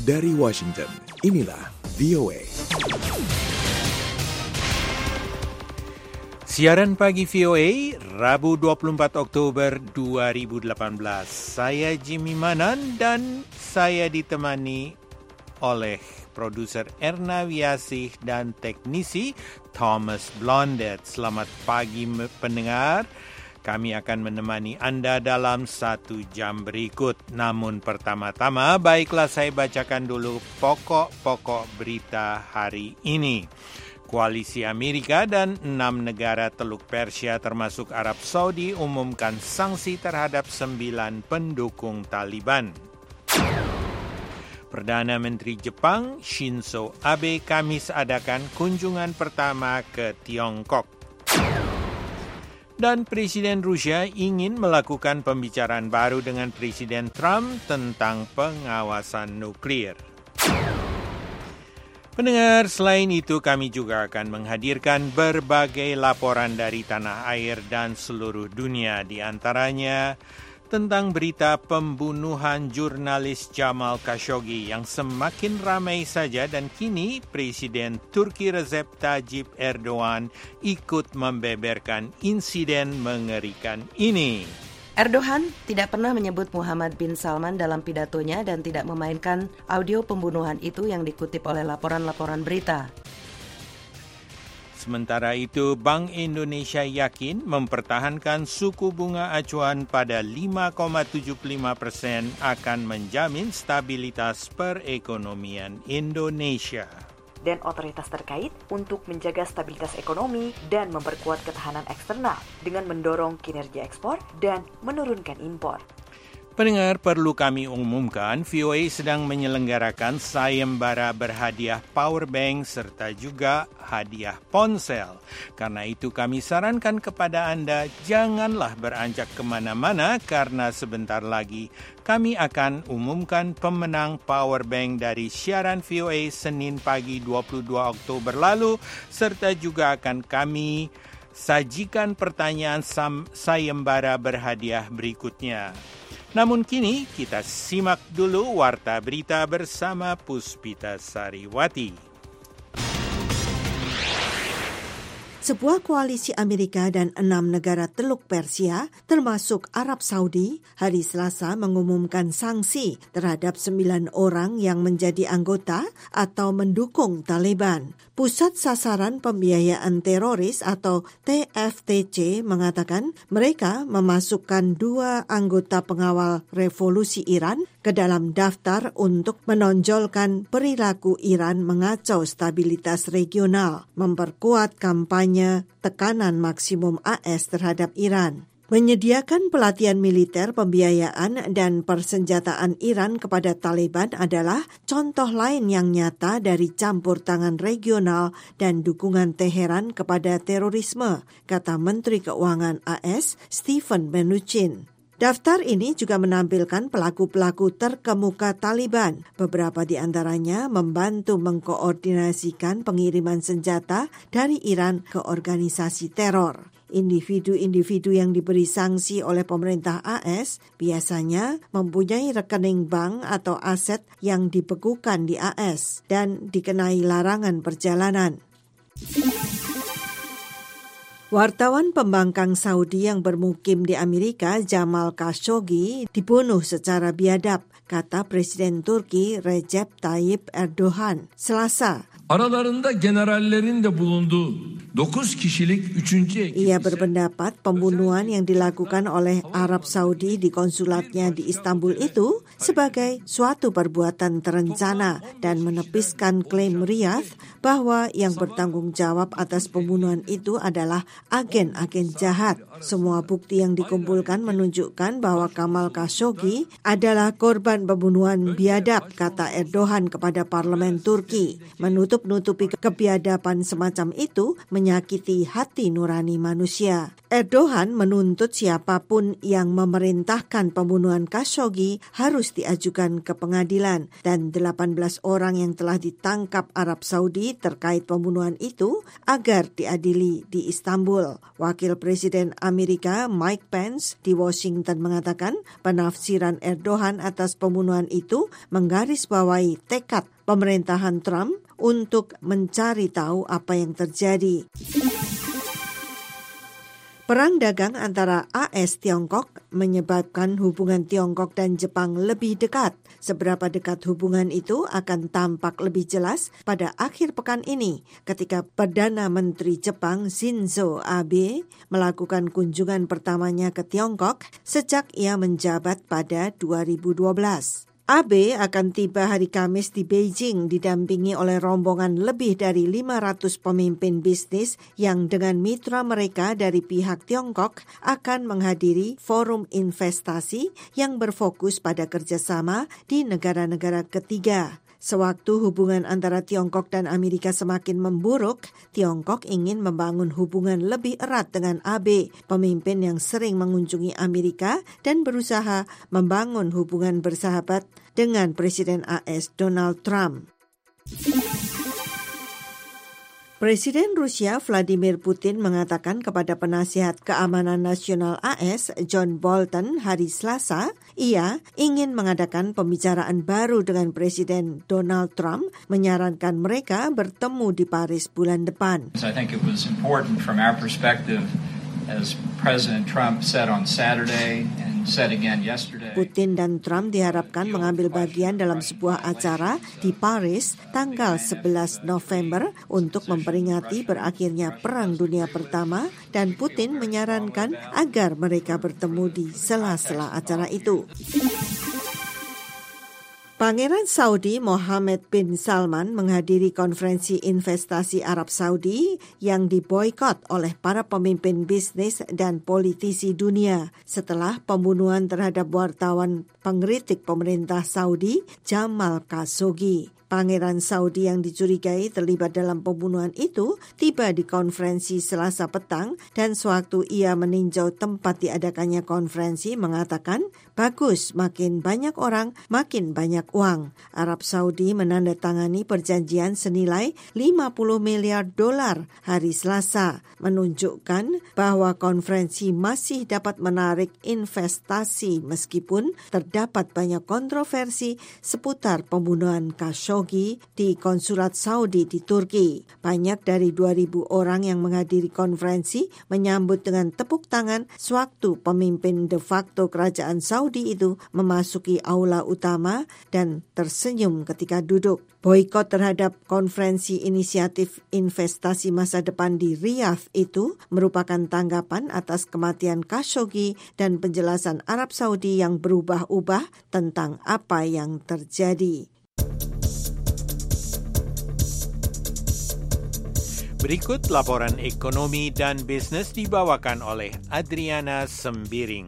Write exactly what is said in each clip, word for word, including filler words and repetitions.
Dari Washington, inilah V O A. Siaran pagi V O A, Rabu dua puluh empat Oktober dua ribu delapan belas. Saya Jimmy Manan dan saya ditemani oleh produser Erna Wiasih dan teknisi Thomas Blondet. Selamat pagi pendengar. Kami akan menemani Anda dalam satu jam berikut. Namun pertama-tama, baiklah saya bacakan dulu pokok-pokok berita hari ini. Koalisi Amerika dan enam negara Teluk Persia termasuk Arab Saudi umumkan sanksi terhadap sembilan pendukung Taliban. Perdana Menteri Jepang Shinzo Abe Kamis adakan kunjungan pertama ke Tiongkok. Dan Presiden Rusia ingin melakukan pembicaraan baru dengan Presiden Trump tentang pengawasan nuklir. Pendengar, selain itu kami juga akan menghadirkan berbagai laporan dari tanah air dan seluruh dunia, di antaranya tentang berita pembunuhan jurnalis Jamal Khashoggi yang semakin ramai saja dan kini Presiden Turki Recep Tayyip Erdogan ikut membeberkan insiden mengerikan ini. Erdogan tidak pernah menyebut Muhammad bin Salman dalam pidatonya dan tidak memainkan audio pembunuhan itu yang dikutip oleh laporan-laporan berita. Sementara itu, Bank Indonesia yakin mempertahankan suku bunga acuan pada lima koma tujuh lima persen akan menjamin stabilitas perekonomian Indonesia. Dan otoritas terkait untuk menjaga stabilitas ekonomi dan memperkuat ketahanan eksternal dengan mendorong kinerja ekspor dan menurunkan impor. Pendengar, perlu kami umumkan, V O A sedang menyelenggarakan sayembara berhadiah power bank serta juga hadiah ponsel. Karena itu kami sarankan kepada Anda, janganlah beranjak kemana-mana karena sebentar lagi kami akan umumkan pemenang power bank dari siaran V O A Senin pagi dua puluh dua Oktober lalu, serta juga akan kami sajikan pertanyaan sayembara berhadiah berikutnya. Namun kini kita simak dulu warta berita bersama Puspita Sariwati. Sebuah koalisi Amerika dan enam negara Teluk Persia, termasuk Arab Saudi, hari Selasa mengumumkan sanksi terhadap sembilan orang yang menjadi anggota atau mendukung Taliban. Pusat Sasaran Pembiayaan Teroris atau T F T C mengatakan mereka memasukkan dua anggota pengawal revolusi Iran ke dalam daftar untuk menonjolkan perilaku Iran mengacau stabilitas regional, memperkuat kampanye tekanan maksimum A S terhadap Iran. Menyediakan pelatihan militer, pembiayaan, dan persenjataan Iran kepada Taliban adalah contoh lain yang nyata dari campur tangan regional dan dukungan Teheran kepada terorisme, kata Menteri Keuangan A S Stephen Mnuchin. Daftar ini juga menampilkan pelaku-pelaku terkemuka Taliban. Beberapa di antaranya membantu mengkoordinasikan pengiriman senjata dari Iran ke organisasi teror. Individu-individu yang diberi sanksi oleh pemerintah A S biasanya mempunyai rekening bank atau aset yang dibekukan di A S dan dikenai larangan perjalanan. Wartawan pembangkang Saudi yang bermukim di Amerika, Jamal Khashoggi, dibunuh secara biadab, kata Presiden Turki Recep Tayyip Erdogan Selasa. Aralarında generallerin de bulunduğu dokuz kişilik üçüncü ekip. Ia berpendapat pembunuhan yang dilakukan oleh Arab Saudi di konsulatnya di Istanbul itu sebagai suatu perbuatan terencana dan menepiskan klaim Riyadh bahwa yang bertanggung jawab atas pembunuhan itu adalah agen-agen jahat. Semua bukti yang dikumpulkan menunjukkan bahwa Jamal Khashoggi adalah korban pembunuhan biadab, kata Erdogan kepada parlemen Turki. Menutup menutup-nutupi kebiadaban semacam itu menyakiti hati nurani manusia. Erdogan menuntut siapapun yang memerintahkan pembunuhan Khashoggi harus diajukan ke pengadilan, dan delapan belas orang yang telah ditangkap Arab Saudi terkait pembunuhan itu agar diadili di Istanbul. Wakil Presiden Amerika Mike Pence di Washington mengatakan penafsiran Erdogan atas pembunuhan itu menggarisbawahi tekad pemerintahan Trump untuk mencari tahu apa yang terjadi. Perang dagang antara A S Tiongkok menyebabkan hubungan Tiongkok dan Jepang lebih dekat. Seberapa dekat hubungan itu akan tampak lebih jelas pada akhir pekan ini ketika Perdana Menteri Jepang Shinzo Abe melakukan kunjungan pertamanya ke Tiongkok sejak ia menjabat pada dua ribu dua belas. Abe akan tiba hari Kamis di Beijing didampingi oleh rombongan lebih dari lima ratus pemimpin bisnis yang dengan mitra mereka dari pihak Tiongkok akan menghadiri forum investasi yang berfokus pada kerjasama di negara-negara ketiga. Sewaktu hubungan antara Tiongkok dan Amerika semakin memburuk, Tiongkok ingin membangun hubungan lebih erat dengan Abe, pemimpin yang sering mengunjungi Amerika dan berusaha membangun hubungan bersahabat dengan Presiden A S Donald Trump. Presiden Rusia Vladimir Putin mengatakan kepada penasihat keamanan nasional A S John Bolton hari Selasa, ia ingin mengadakan pembicaraan baru dengan Presiden Donald Trump, menyarankan mereka bertemu di Paris bulan depan. I think it was important from our perspective, as President Trump said on Saturday and said again yesterday. Putin dan Trump diharapkan mengambil bagian dalam sebuah acara di Paris tanggal sebelas November untuk memperingati berakhirnya Perang Dunia Pertama, dan Putin menyarankan agar mereka bertemu di sela-sela acara itu. Pangeran Saudi Mohammed bin Salman menghadiri konferensi investasi Arab Saudi yang diboikot oleh para pemimpin bisnis dan politisi dunia setelah pembunuhan terhadap wartawan pengkritik pemerintah Saudi Jamal Khashoggi. Pangeran Saudi yang dicurigai terlibat dalam pembunuhan itu tiba di konferensi Selasa petang, dan sewaktu ia meninjau tempat diadakannya konferensi mengatakan, bagus, makin banyak orang, makin banyak uang. Arab Saudi menandatangani perjanjian senilai lima puluh miliar dolar hari Selasa, menunjukkan bahwa konferensi masih dapat menarik investasi meskipun terdapat banyak kontroversi seputar pembunuhan Khashoggi di konsulat Saudi di Turki. Banyak dari dua ribu orang yang menghadiri konferensi menyambut dengan tepuk tangan sewaktu pemimpin de facto kerajaan Saudi itu memasuki aula utama dan tersenyum ketika duduk. Boikot terhadap konferensi inisiatif investasi masa depan di Riyadh itu merupakan tanggapan atas kematian Khashoggi dan penjelasan Arab Saudi yang berubah-ubah tentang apa yang terjadi. Berikut laporan ekonomi dan bisnis dibawakan oleh Adriana Sembiring.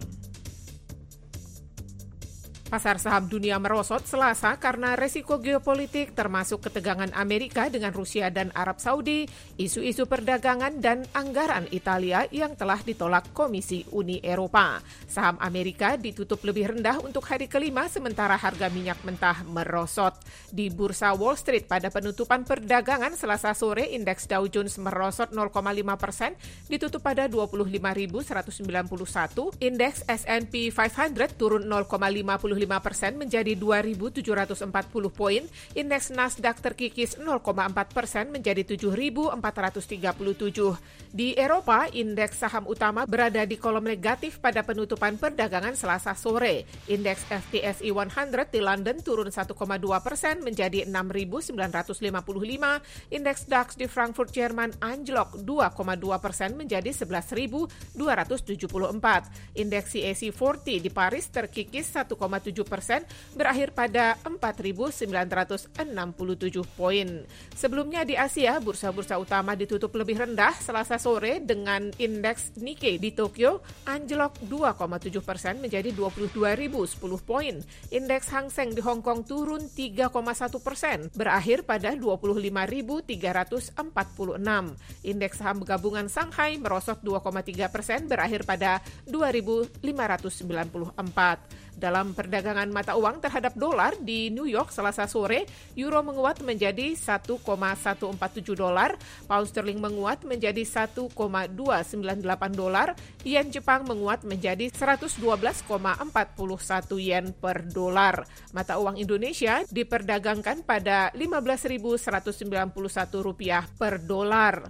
Pasar saham dunia merosot Selasa karena resiko geopolitik termasuk ketegangan Amerika dengan Rusia dan Arab Saudi, isu-isu perdagangan dan anggaran Italia yang telah ditolak Komisi Uni Eropa. Saham Amerika ditutup lebih rendah untuk hari kelima sementara harga minyak mentah merosot. Di Bursa Wall Street pada penutupan perdagangan Selasa sore, indeks Dow Jones merosot nol koma lima persen ditutup pada dua puluh lima ribu seratus sembilan puluh satu, indeks S and P lima ratus turun nol koma lima lima persen menjadi dua ribu tujuh ratus empat puluh poin, indeks Nasdaq terkikis nol koma empat persen menjadi tujuh ribu empat ratus tiga puluh tujuh. Di Eropa, indeks saham utama berada di kolom negatif pada penutupan perdagangan Selasa sore. Indeks F T S E seratus di London turun satu koma dua persen menjadi enam ribu sembilan ratus lima puluh lima, indeks DAX di Frankfurt, Jerman anjlok dua koma dua persen menjadi sebelas ribu dua ratus tujuh puluh empat. Indeks C A C empat puluh di Paris terkikis satu koma tujuh tujuh persen, berakhir pada empat ribu sembilan ratus enam puluh tujuh poin. Sebelumnya di Asia, bursa-bursa utama ditutup lebih rendah Selasa sore dengan indeks Nikkei di Tokyo anjlok dua koma tujuh persen menjadi dua puluh dua ribu sepuluh poin. Indeks Hang Seng di Hong Kong turun tiga koma satu persen, berakhir pada dua puluh lima ribu tiga ratus empat puluh enam. Indeks saham gabungan Shanghai merosot dua koma tiga persen, berakhir pada dua ribu lima ratus sembilan puluh empat. Dalam perdagangan mata uang terhadap dolar di New York Selasa sore, euro menguat menjadi satu koma satu empat tujuh dolar, pound sterling menguat menjadi satu koma dua sembilan delapan dolar, yen Jepang menguat menjadi seratus dua belas koma empat satu yen per dolar. Mata uang Indonesia diperdagangkan pada lima belas ribu seratus sembilan puluh satu rupiah per dolar.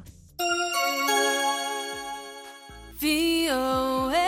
V O A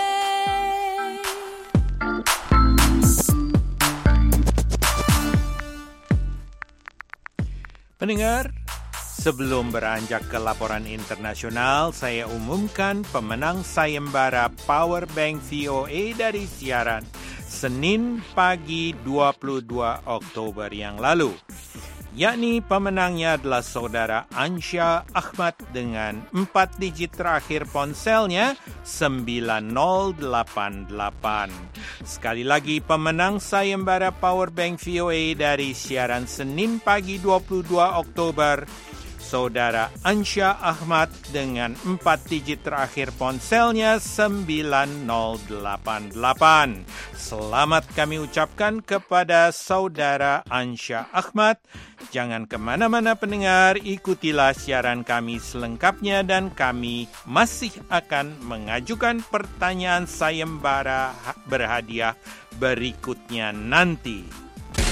Pendengar, sebelum beranjak ke laporan internasional, saya umumkan pemenang sayembara Powerbank V O A dari siaran Senin pagi dua puluh dua Oktober yang lalu. Yakni pemenangnya adalah saudara Ansha Ahmad dengan empat digit terakhir ponselnya sembilan nol delapan delapan. Sekali lagi pemenang sayembara Powerbank V O A dari siaran Senin pagi dua puluh dua Oktober, saudara Ansha Ahmad dengan empat digit terakhir ponselnya sembilan nol delapan delapan. Selamat kami ucapkan kepada saudara Ansha Ahmad. Jangan kemana-mana pendengar, ikutilah siaran kami selengkapnya dan kami masih akan mengajukan pertanyaan sayembara berhadiah berikutnya nanti.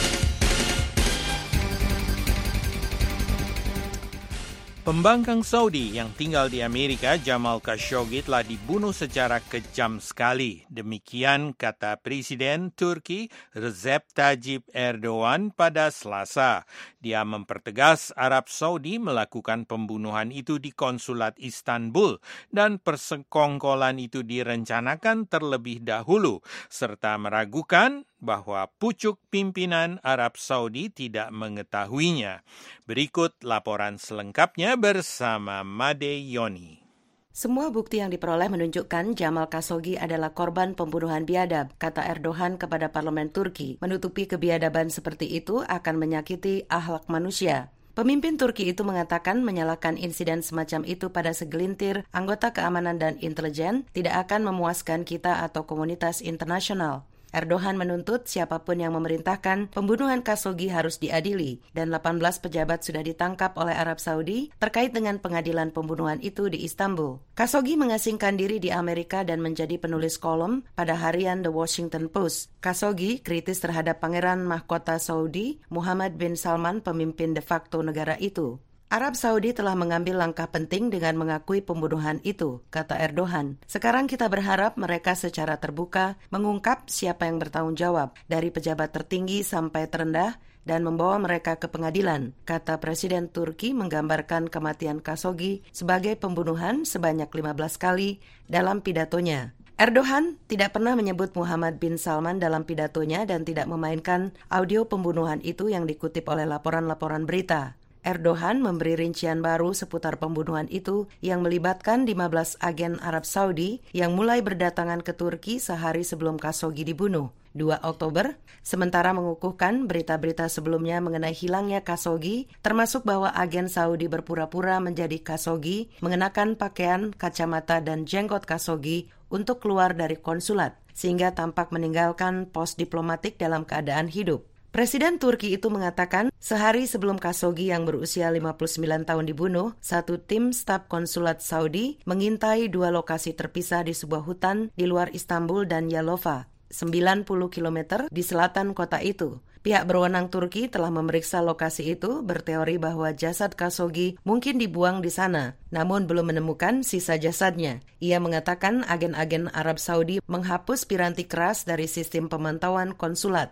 Pembangkang Saudi yang tinggal di Amerika, Jamal Khashoggi, telah dibunuh secara kejam sekali. Demikian kata Presiden Turki Recep Tayyip Erdogan pada Selasa. Dia mempertegas Arab Saudi melakukan pembunuhan itu di konsulat Istanbul dan persekongkolan itu direncanakan terlebih dahulu, serta meragukan bahwa pucuk pimpinan Arab Saudi tidak mengetahuinya. Berikut laporan selengkapnya bersama Made Yoni. Semua bukti yang diperoleh menunjukkan Jamal Khashoggi adalah korban pembunuhan biadab, kata Erdogan kepada parlemen Turki. Menutupi kebiadaban seperti itu akan menyakiti akhlak manusia. Pemimpin Turki itu mengatakan menyalahkan insiden semacam itu pada segelintir anggota keamanan dan intelijen tidak akan memuaskan kita atau komunitas internasional. Erdogan menuntut siapapun yang memerintahkan pembunuhan Khashoggi harus diadili dan delapan belas pejabat sudah ditangkap oleh Arab Saudi terkait dengan pengadilan pembunuhan itu di Istanbul. Khashoggi mengasingkan diri di Amerika dan menjadi penulis kolom pada harian The Washington Post. Khashoggi kritis terhadap Pangeran Mahkota Saudi Muhammad bin Salman, pemimpin de facto negara itu. Arab Saudi telah mengambil langkah penting dengan mengakui pembunuhan itu, kata Erdogan. Sekarang kita berharap mereka secara terbuka mengungkap siapa yang bertanggung jawab, dari pejabat tertinggi sampai terendah, dan membawa mereka ke pengadilan, kata Presiden Turki menggambarkan kematian Khashoggi sebagai pembunuhan sebanyak lima belas kali dalam pidatonya. Erdogan tidak pernah menyebut Muhammad bin Salman dalam pidatonya dan tidak memainkan audio pembunuhan itu yang dikutip oleh laporan-laporan berita. Erdogan memberi rincian baru seputar pembunuhan itu yang melibatkan lima belas agen Arab Saudi yang mulai berdatangan ke Turki sehari sebelum Khashoggi dibunuh, dua Oktober, sementara mengukuhkan berita-berita sebelumnya mengenai hilangnya Khashoggi, termasuk bahwa agen Saudi berpura-pura menjadi Khashoggi, mengenakan pakaian, kacamata, dan jenggot Khashoggi untuk keluar dari konsulat, sehingga tampak meninggalkan pos diplomatik dalam keadaan hidup. Presiden Turki itu mengatakan, sehari sebelum Khashoggi yang berusia lima puluh sembilan tahun dibunuh, satu tim staf konsulat Saudi mengintai dua lokasi terpisah di sebuah hutan di luar Istanbul dan Yalova, sembilan puluh kilometer di selatan kota itu. Pihak berwenang Turki telah memeriksa lokasi itu, berteori bahwa jasad Khashoggi mungkin dibuang di sana, namun belum menemukan sisa jasadnya. Ia mengatakan agen-agen Arab Saudi menghapus piranti keras dari sistem pemantauan konsulat.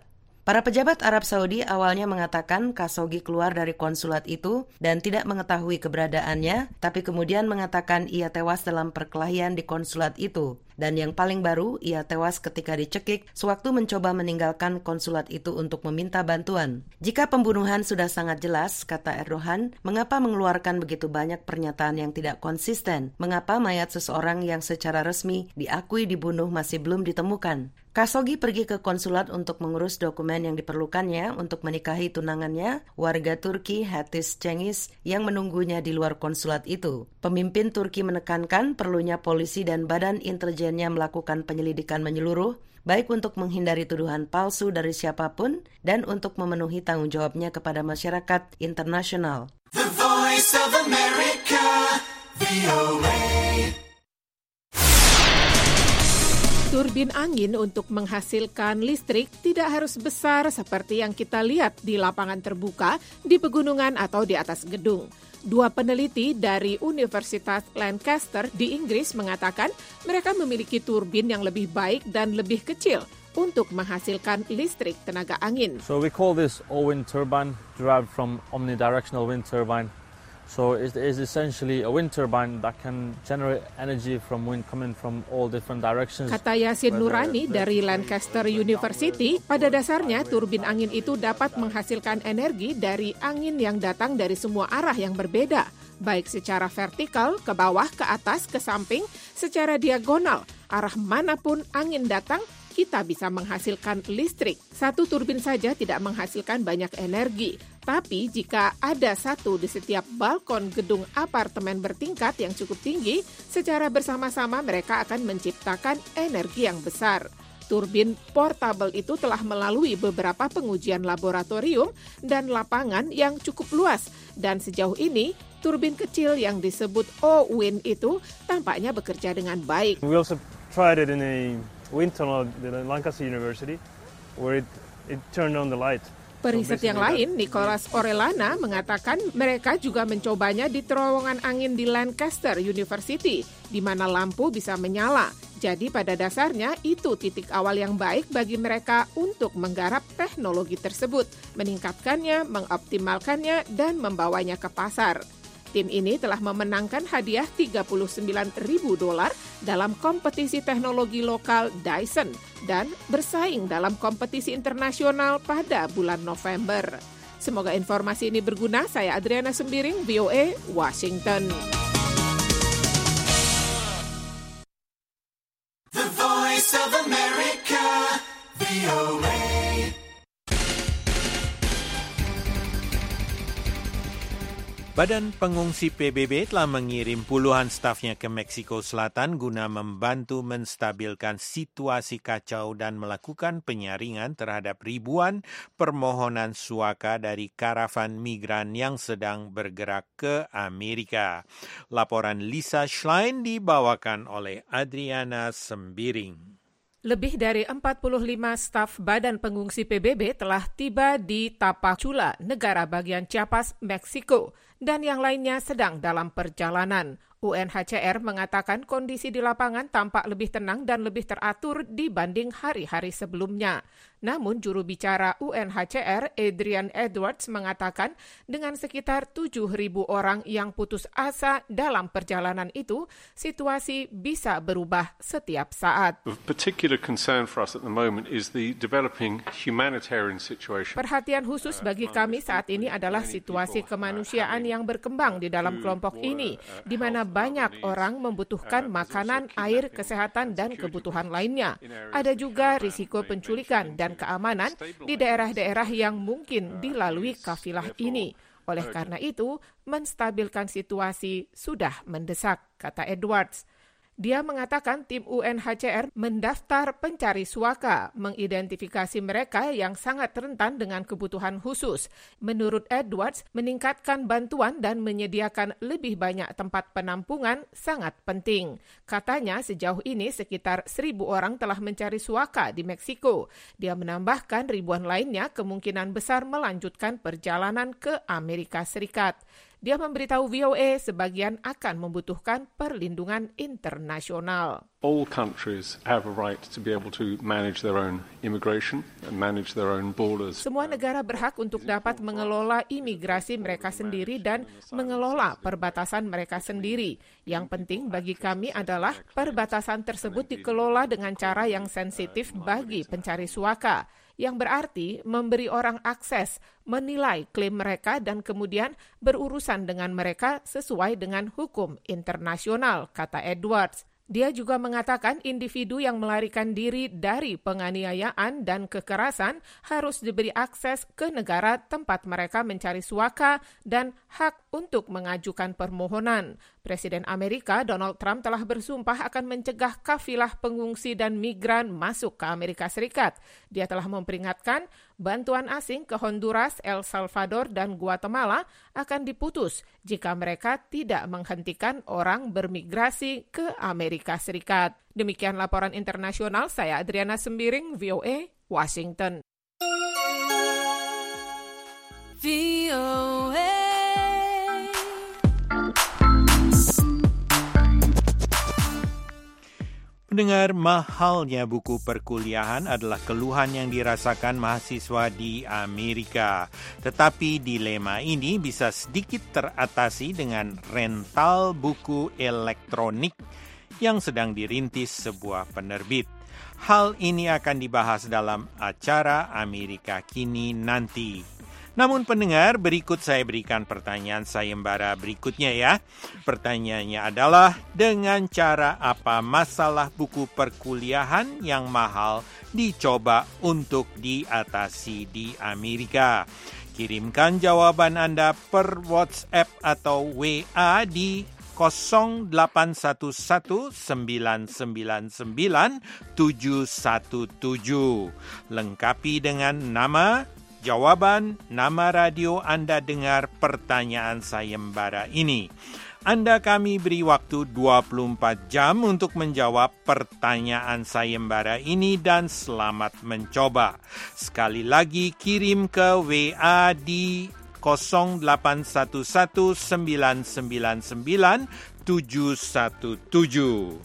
Para pejabat Arab Saudi awalnya mengatakan Khashoggi keluar dari konsulat itu dan tidak mengetahui keberadaannya, tapi kemudian mengatakan ia tewas dalam perkelahian di konsulat itu. Dan yang paling baru, ia tewas ketika dicekik sewaktu mencoba meninggalkan konsulat itu untuk meminta bantuan. Jika pembunuhan sudah sangat jelas, kata Erdogan, mengapa mengeluarkan begitu banyak pernyataan yang tidak konsisten? Mengapa mayat seseorang yang secara resmi diakui dibunuh masih belum ditemukan? Khashoggi pergi ke konsulat untuk mengurus dokumen yang diperlukannya untuk menikahi tunangannya, warga Turki Hatice Cengiz, yang menunggunya di luar konsulat itu. Pemimpin Turki menekankan perlunya polisi dan badan intelijennya melakukan penyelidikan menyeluruh, baik untuk menghindari tuduhan palsu dari siapapun dan untuk memenuhi tanggung jawabnya kepada masyarakat internasional. The Voice of America, V O A. Turbin angin untuk menghasilkan listrik tidak harus besar seperti yang kita lihat di lapangan terbuka, di pegunungan atau di atas gedung. Dua peneliti dari Universitas Lancaster di Inggris mengatakan mereka memiliki turbin yang lebih baik dan lebih kecil untuk menghasilkan listrik tenaga angin. So we call this all-wind turbine, derived from omnidirectional wind turbine. So it is essentially a wind turbine that can generate energy from wind coming from all different directions. Kata Yasin Nurani dari Lancaster University, pada dasarnya turbin angin itu dapat menghasilkan energi dari angin yang datang dari semua arah yang berbeda, baik secara vertikal, ke bawah, ke atas, ke samping, secara diagonal. Arah manapun angin datang, kita bisa menghasilkan listrik. Satu turbin saja tidak menghasilkan banyak energi. Tapi jika ada satu di setiap balkon gedung apartemen bertingkat yang cukup tinggi, secara bersama-sama mereka akan menciptakan energi yang besar. Turbin portable itu telah melalui beberapa pengujian laboratorium dan lapangan yang cukup luas. Dan sejauh ini, turbin kecil yang disebut O-Wind itu tampaknya bekerja dengan baik. We also tried it in a wind tunnel at Lancaster University, where it, it turned on the light. Periset yang lain, Nicholas Orellana, mengatakan mereka juga mencobanya di terowongan angin di Lancaster University, di mana lampu bisa menyala. Jadi pada dasarnya itu titik awal yang baik bagi mereka untuk menggarap teknologi tersebut, meningkatkannya, mengoptimalkannya, dan membawanya ke pasar. Tim ini telah memenangkan hadiah tiga puluh sembilan ribu dolar dalam kompetisi teknologi lokal Dyson dan bersaing dalam kompetisi internasional pada bulan November. Semoga informasi ini berguna. Saya Adriana Sembiring, V O A, Washington. The Voice of America, V O A. Badan Pengungsi P B B telah mengirim puluhan stafnya ke Meksiko Selatan guna membantu menstabilkan situasi kacau dan melakukan penyaringan terhadap ribuan permohonan suaka dari karavan migran yang sedang bergerak ke Amerika. Laporan Lisa Schlein dibawakan oleh Adriana Sembiring. Lebih dari empat puluh lima staf Badan Pengungsi P B B telah tiba di Tapachula, negara bagian Chiapas, Meksiko, dan yang lainnya sedang dalam perjalanan. U N H C R mengatakan kondisi di lapangan tampak lebih tenang dan lebih teratur dibanding hari-hari sebelumnya. Namun juru bicara U N H C R, Adrian Edwards, mengatakan dengan sekitar tujuh ribu orang yang putus asa dalam perjalanan itu, situasi bisa berubah setiap saat. Of particular concern for us at the moment is the developing humanitarian situation. Perhatian khusus bagi kami saat ini adalah situasi kemanusiaan yang berkembang di dalam kelompok ini, di mana banyak orang membutuhkan makanan, air, kesehatan, dan kebutuhan lainnya. Ada juga risiko penculikan dan keamanan di daerah-daerah yang mungkin dilalui kafilah ini. Oleh karena itu, menstabilkan situasi sudah mendesak, kata Edwards. Dia mengatakan tim U N H C R mendaftar pencari suaka, mengidentifikasi mereka yang sangat rentan dengan kebutuhan khusus. Menurut Edwards, meningkatkan bantuan dan menyediakan lebih banyak tempat penampungan sangat penting. Katanya sejauh ini sekitar seribu orang telah mencari suaka di Meksiko. Dia menambahkan ribuan lainnya kemungkinan besar melanjutkan perjalanan ke Amerika Serikat. Dia memberitahu V O A sebagian akan membutuhkan perlindungan internasional. All countries have a right to be able to manage their own immigration and manage their own borders. Semua negara berhak untuk dapat mengelola imigrasi mereka sendiri dan mengelola perbatasan mereka sendiri. Yang penting bagi kami adalah perbatasan tersebut dikelola dengan cara yang sensitif bagi pencari suaka, yang berarti memberi orang akses, menilai klaim mereka dan kemudian berurusan dengan mereka sesuai dengan hukum internasional, kata Edwards. Dia juga mengatakan individu yang melarikan diri dari penganiayaan dan kekerasan harus diberi akses ke negara tempat mereka mencari suaka dan hak untuk mengajukan permohonan. Presiden Amerika Donald Trump telah bersumpah akan mencegah kafilah pengungsi dan migran masuk ke Amerika Serikat. Dia telah memperingatkan bantuan asing ke Honduras, El Salvador, dan Guatemala akan diputus jika mereka tidak menghentikan orang bermigrasi ke Amerika Serikat. Demikian laporan internasional, saya Adriana Sembiring, V O A, Washington. V O A. Pendengar, mahalnya buku perkuliahan adalah keluhan yang dirasakan mahasiswa di Amerika. Tetapi dilema ini bisa sedikit teratasi dengan rental buku elektronik yang sedang dirintis sebuah penerbit. Hal ini akan dibahas dalam acara Amerika Kini nanti. Namun pendengar, berikut saya berikan pertanyaan sayembara berikutnya ya. Pertanyaannya adalah, dengan cara apa masalah buku perkuliahan yang mahal dicoba untuk diatasi di Amerika? Kirimkan jawaban Anda per WhatsApp atau W A di nol delapan satu satu sembilan sembilan sembilan tujuh satu tujuh. Lengkapi dengan nama, jawaban, nama radio Anda dengar pertanyaan sayembara ini. Anda kami beri waktu dua puluh empat jam untuk menjawab pertanyaan sayembara ini dan selamat mencoba. Sekali lagi kirim ke W A di nol delapan satu satu sembilan sembilan sembilan tujuh satu tujuh.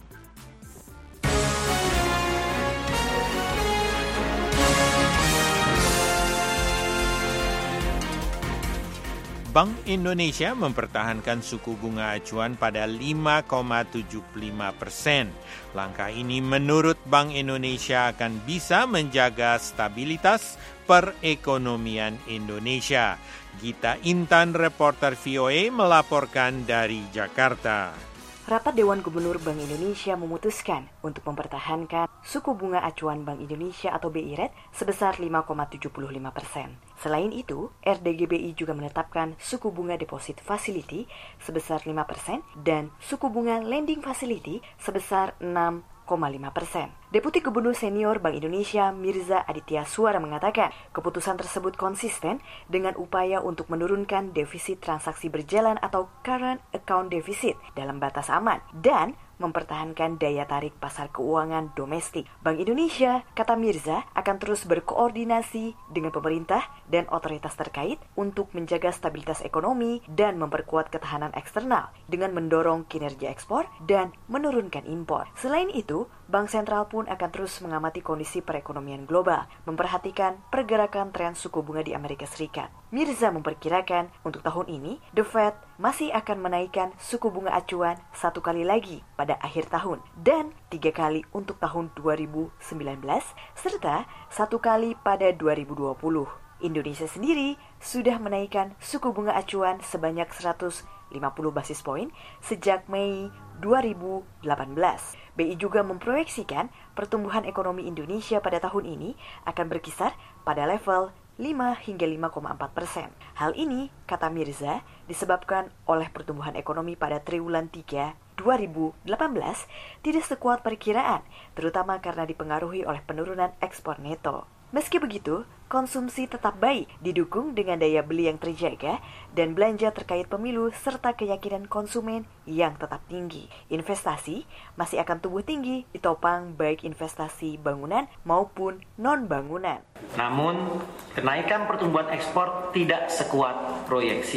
Bank Indonesia mempertahankan suku bunga acuan pada lima koma tujuh lima persen. Langkah ini menurut Bank Indonesia akan bisa menjaga stabilitas perekonomian Indonesia. Gita Intan, reporter V O A, melaporkan dari Jakarta. Rapat Dewan Gubernur Bank Indonesia memutuskan untuk mempertahankan suku bunga acuan Bank Indonesia atau B I R A T sebesar lima koma tujuh lima persen. Selain itu, R D G B I juga menetapkan suku bunga Deposit Facility sebesar lima persen dan suku bunga Lending Facility sebesar enam koma lima persen. Deputi Gubernur Senior Bank Indonesia Mirza Aditya Suara mengatakan keputusan tersebut konsisten dengan upaya untuk menurunkan defisit transaksi berjalan atau current account deficit dalam batas aman dan mempertahankan daya tarik pasar keuangan domestik. Bank Indonesia, kata Mirza, akan terus berkoordinasi dengan pemerintah dan otoritas terkait untuk menjaga stabilitas ekonomi dan memperkuat ketahanan eksternal dengan mendorong kinerja ekspor dan menurunkan impor. Selain itu, Bank Sentral pun akan terus mengamati kondisi perekonomian global, memperhatikan pergerakan tren suku bunga di Amerika Serikat. Mirza memperkirakan untuk tahun ini, The Fed masih akan menaikkan suku bunga acuan satu kali lagi pada akhir tahun dan tiga kali untuk tahun dua ribu sembilan belas serta satu kali pada dua ribu dua puluh. Indonesia sendiri sudah menaikkan suku bunga acuan sebanyak seratus lima puluh basis poin sejak Mei dua ribu delapan belas. B I juga memproyeksikan pertumbuhan ekonomi Indonesia pada tahun ini akan berkisar pada level lima hingga lima koma empat persen. Hal ini, kata Mirza, disebabkan oleh pertumbuhan ekonomi pada triwulan tiga dua ribu delapan belas tidak sekuat perkiraan, terutama karena dipengaruhi oleh penurunan ekspor neto. Meski begitu, konsumsi tetap baik, didukung dengan daya beli yang terjaga dan belanja terkait pemilu serta keyakinan konsumen yang tetap tinggi. Investasi masih akan tumbuh tinggi, ditopang baik investasi bangunan maupun non-bangunan. Namun, kenaikan pertumbuhan ekspor tidak sekuat proyeksi.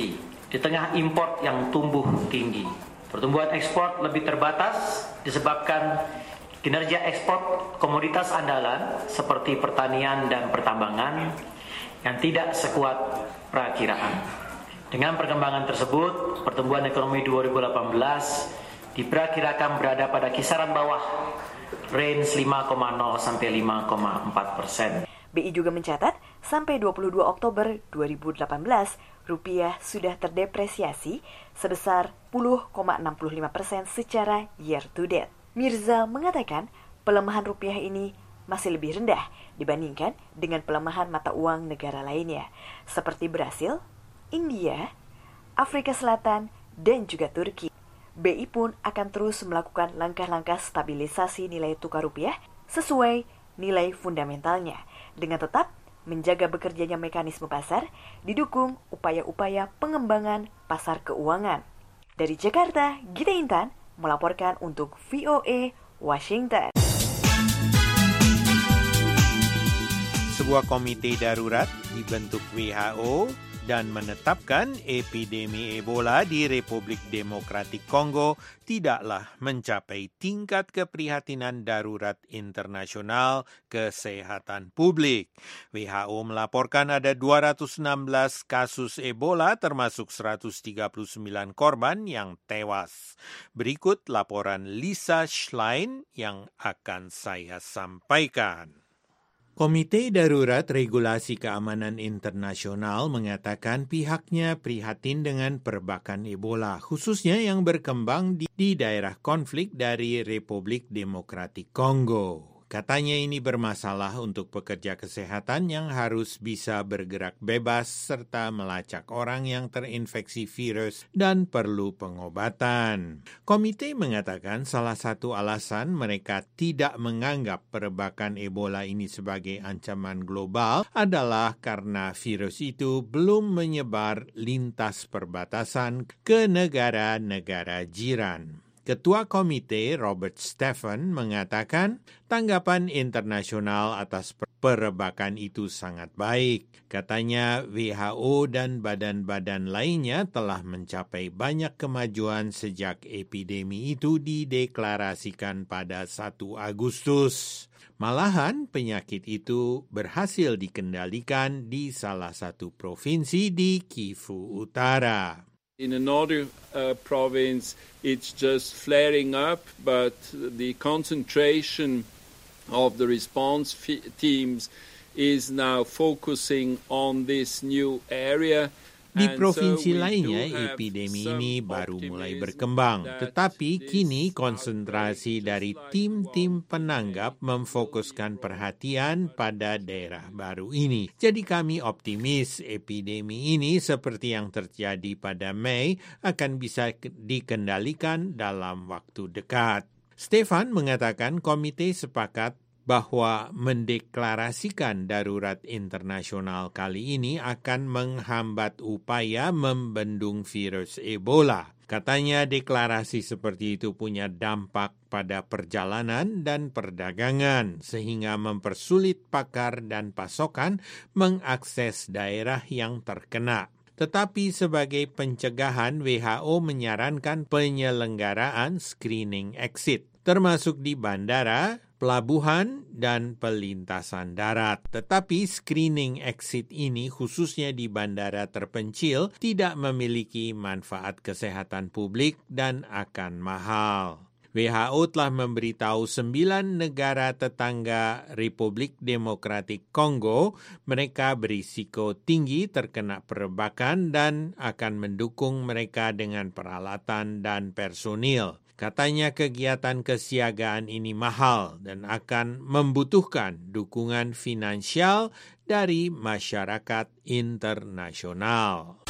di tengah impor yang tumbuh tinggi. Pertumbuhan ekspor lebih terbatas disebabkan kinerja ekspor komoditas andalan seperti pertanian dan pertambangan yang tidak sekuat perakiraan. Dengan perkembangan tersebut, pertumbuhan ekonomi dua ribu delapan belas diperkirakan berada pada kisaran bawah range lima koma nol sampai lima koma empat persen. B I juga mencatat sampai dua puluh dua Oktober dua ribu delapan belas, rupiah sudah terdepresiasi sebesar sepuluh koma enam lima persen secara year to date. Mirza mengatakan pelemahan rupiah ini masih lebih rendah dibandingkan dengan pelemahan mata uang negara lainnya, seperti Brasil, India, Afrika Selatan, dan juga Turki. B I pun akan terus melakukan langkah-langkah stabilisasi nilai tukar rupiah sesuai nilai fundamentalnya, dengan tetap menjaga bekerjanya mekanisme pasar, didukung upaya-upaya pengembangan pasar keuangan. Dari Jakarta, Gita Intan melaporkan untuk V O A Washington. Sebuah komite darurat dibentuk W H O dan menetapkan epidemi Ebola di Republik Demokratik Kongo tidaklah mencapai tingkat keprihatinan darurat internasional kesehatan publik. W H O melaporkan ada dua ratus enam belas kasus Ebola termasuk seratus tiga puluh sembilan korban yang tewas. Berikut laporan Lisa Schlein yang akan saya sampaikan. Komite Darurat Regulasi Keamanan Internasional mengatakan pihaknya prihatin dengan perbakan Ebola, khususnya yang berkembang di, di daerah konflik dari Republik Demokratik Kongo. Katanya ini bermasalah untuk pekerja kesehatan yang harus bisa bergerak bebas serta melacak orang yang terinfeksi virus dan perlu pengobatan. Komite mengatakan salah satu alasan mereka tidak menganggap perbakan Ebola ini sebagai ancaman global adalah karena virus itu belum menyebar lintas perbatasan ke negara-negara jiran. Ketua Komite Robert Stephen mengatakan tanggapan internasional atas perbakan itu sangat baik. Katanya W H O dan badan-badan lainnya telah mencapai banyak kemajuan sejak epidemi itu dideklarasikan pada satu Agustus. Malahan penyakit itu berhasil dikendalikan di salah satu provinsi di Kivu Utara. In another uh, province, it's just flaring up, but the concentration of the response f- teams is now focusing on this new area. Di provinsi lainnya, epidemi ini baru mulai berkembang. Tetapi kini konsentrasi dari tim-tim penanggap memfokuskan perhatian pada daerah baru ini. Jadi kami optimis epidemi ini seperti yang terjadi pada Mei akan bisa dikendalikan dalam waktu dekat. Stefan mengatakan komite sepakat bahwa mendeklarasikan darurat internasional kali ini akan menghambat upaya membendung virus Ebola. Katanya deklarasi seperti itu punya dampak pada perjalanan dan perdagangan, sehingga mempersulit pakar dan pasokan mengakses daerah yang terkena. Tetapi sebagai pencegahan, W H O menyarankan penyelenggaraan screening exit, termasuk di bandara, pelabuhan, dan pelintasan darat. Tetapi screening exit ini khususnya di bandara terpencil tidak memiliki manfaat kesehatan publik dan akan mahal. W H O telah memberitahu sembilan negara tetangga Republik Demokratik Kongo mereka berisiko tinggi terkena perbakan dan akan mendukung mereka dengan peralatan dan personil. Katanya kegiatan kesiagaan ini mahal dan akan membutuhkan dukungan finansial dari masyarakat internasional.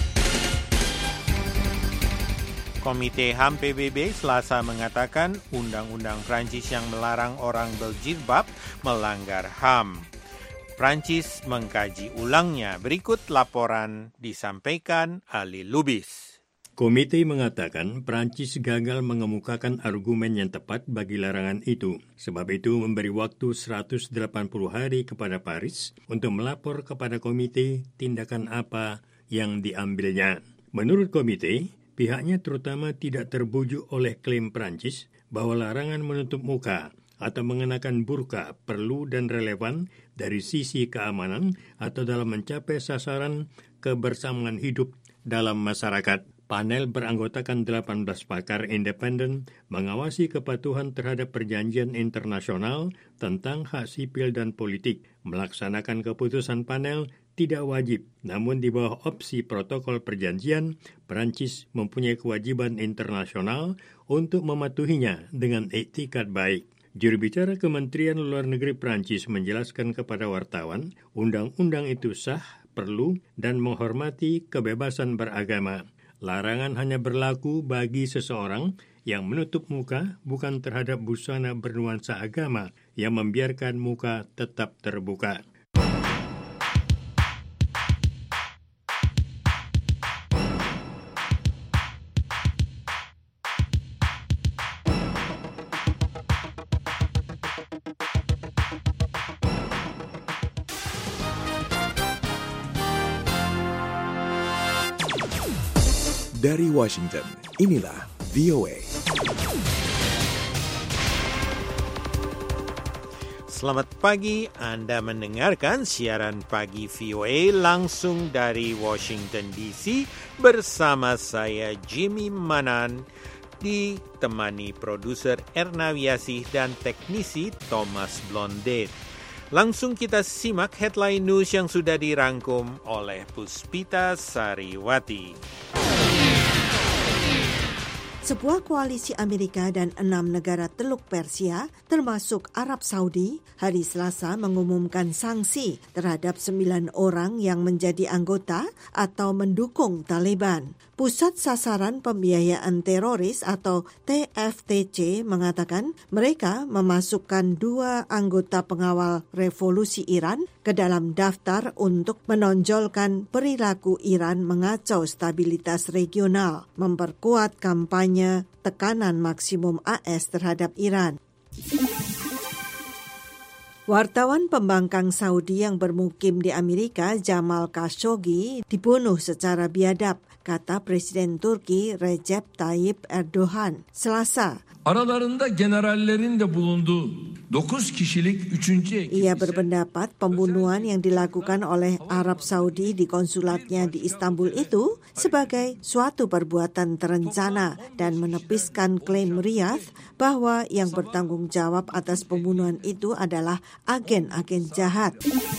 Komite H A M P B B Selasa mengatakan undang-undang Prancis yang melarang orang berjilbab melanggar H A M. Prancis mengkaji ulangnya. Berikut laporan disampaikan Ali Lubis. Komite mengatakan Prancis gagal mengemukakan argumen yang tepat bagi larangan itu. Sebab itu memberi waktu seratus delapan puluh hari kepada Paris untuk melapor kepada komite tindakan apa yang diambilnya. Menurut komite, pihaknya terutama tidak terbujuk oleh klaim Prancis bahwa larangan menutup muka atau mengenakan burka perlu dan relevan dari sisi keamanan atau dalam mencapai sasaran kebersamaan hidup dalam masyarakat. Panel beranggotakan delapan belas pakar independen mengawasi kepatuhan terhadap perjanjian internasional tentang hak sipil dan politik. Melaksanakan keputusan panel tidak wajib, namun di bawah opsi protokol perjanjian, Perancis mempunyai kewajiban internasional untuk mematuhinya dengan etikat baik. Juru bicara Kementerian Luar Negeri Perancis menjelaskan kepada wartawan, undang-undang itu sah, perlu, dan menghormati kebebasan beragama. Larangan hanya berlaku bagi seseorang yang menutup muka, bukan terhadap busana bernuansa agama yang membiarkan muka tetap terbuka. Dari Washington, inilah V O A. Selamat pagi, Anda mendengarkan siaran pagi V O A langsung dari Washington D C bersama saya Jimmy Manan, ditemani produser Erna Wiasih dan teknisi Thomas Blondet. Langsung kita simak headline news yang sudah dirangkum oleh Puspita Sariwati. Sebuah koalisi Amerika dan enam negara Teluk Persia, termasuk Arab Saudi, hari Selasa mengumumkan sanksi terhadap sembilan orang yang menjadi anggota atau mendukung Taliban. Pusat Sasaran Pembiayaan Teroris atau T F T C mengatakan mereka memasukkan dua anggota pengawal revolusi Iran ke dalam daftar untuk menonjolkan perilaku Iran mengacau stabilitas regional, memperkuat kampanye tekanan maksimum A S terhadap Iran. Wartawan pembangkang Saudi yang bermukim di Amerika, Jamal Khashoggi, dibunuh secara biadab, kata Presiden Turki Recep Tayyip Erdogan Selasa. Aralarında generallerin de bulunduğu dokuz kişilik üçüncü Ia berpendapat pembunuhan yang dilakukan oleh Arab Saudi di konsulatnya di Istanbul itu sebagai suatu perbuatan terencana dan menepiskan klaim Riyadh bahwa yang bertanggung jawab atas pembunuhan itu adalah agen-agen jahat.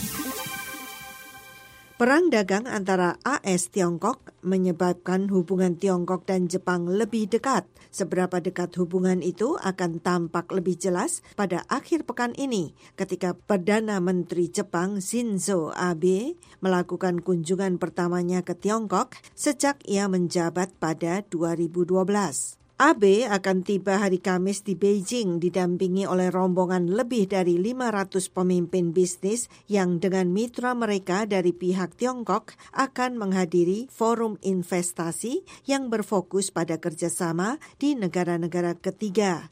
Perang dagang antara A S Tiongkok menyebabkan hubungan Tiongkok dan Jepang lebih dekat. Seberapa dekat hubungan itu akan tampak lebih jelas pada akhir pekan ini ketika Perdana Menteri Jepang Shinzo Abe melakukan kunjungan pertamanya ke Tiongkok sejak ia menjabat pada dua ribu dua belas. Abe akan tiba hari Kamis di Beijing didampingi oleh rombongan lebih dari lima ratus pemimpin bisnis yang dengan mitra mereka dari pihak Tiongkok akan menghadiri forum investasi yang berfokus pada kerjasama di negara-negara ketiga.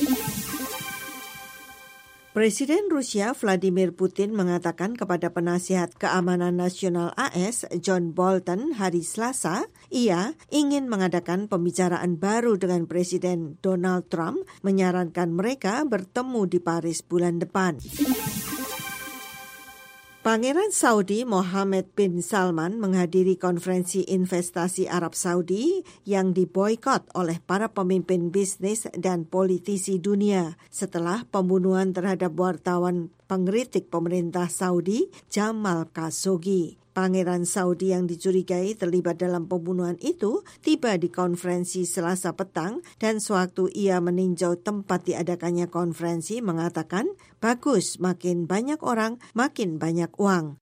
Presiden Rusia Vladimir Putin mengatakan kepada penasihat keamanan nasional A S John Bolton hari Selasa, ia ingin mengadakan pembicaraan baru dengan Presiden Donald Trump, menyarankan mereka bertemu di Paris bulan depan. Pangeran Saudi Mohammed bin Salman menghadiri konferensi investasi Arab Saudi yang diboikot oleh para pemimpin bisnis dan politisi dunia setelah pembunuhan terhadap wartawan pengkritik pemerintah Saudi Jamal Khashoggi. Pangeran Saudi yang dicurigai terlibat dalam pembunuhan itu tiba di konferensi Selasa petang dan sewaktu ia meninjau tempat diadakannya konferensi mengatakan, bagus, makin banyak orang, makin banyak uang.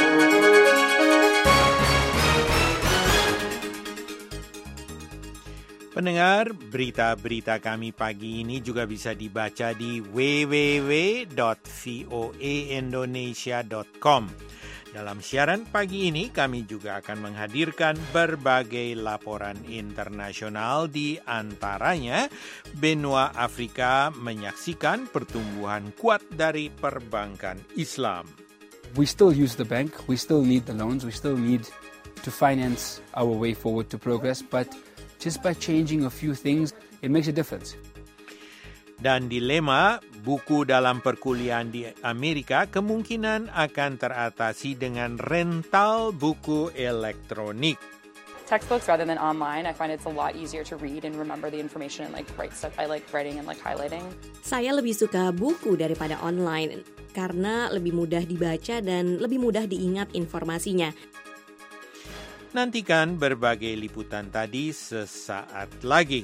Pendengar, berita-berita kami pagi ini juga bisa dibaca di w w w dot voa indonesia dot com. Dalam siaran pagi ini, kami juga akan menghadirkan berbagai laporan internasional, di antaranya benua Afrika menyaksikan pertumbuhan kuat dari perbankan Islam. We still use the bank, we still need the loans, we still need to finance our way forward to progress, but just by changing a few things, it makes a difference. Dan dilema buku dalam perkuliahan di Amerika kemungkinan akan teratasi dengan rental buku elektronik. Textbooks rather than online, I find it's a lot easier to read and remember the information and like write stuff. I like writing and like highlighting. Saya lebih suka buku daripada online karena lebih mudah dibaca dan lebih mudah diingat informasinya. Nantikan berbagai liputan tadi sesaat lagi.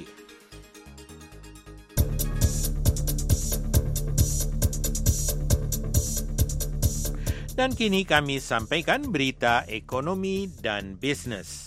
Dan kini kami sampaikan berita ekonomi dan bisnis.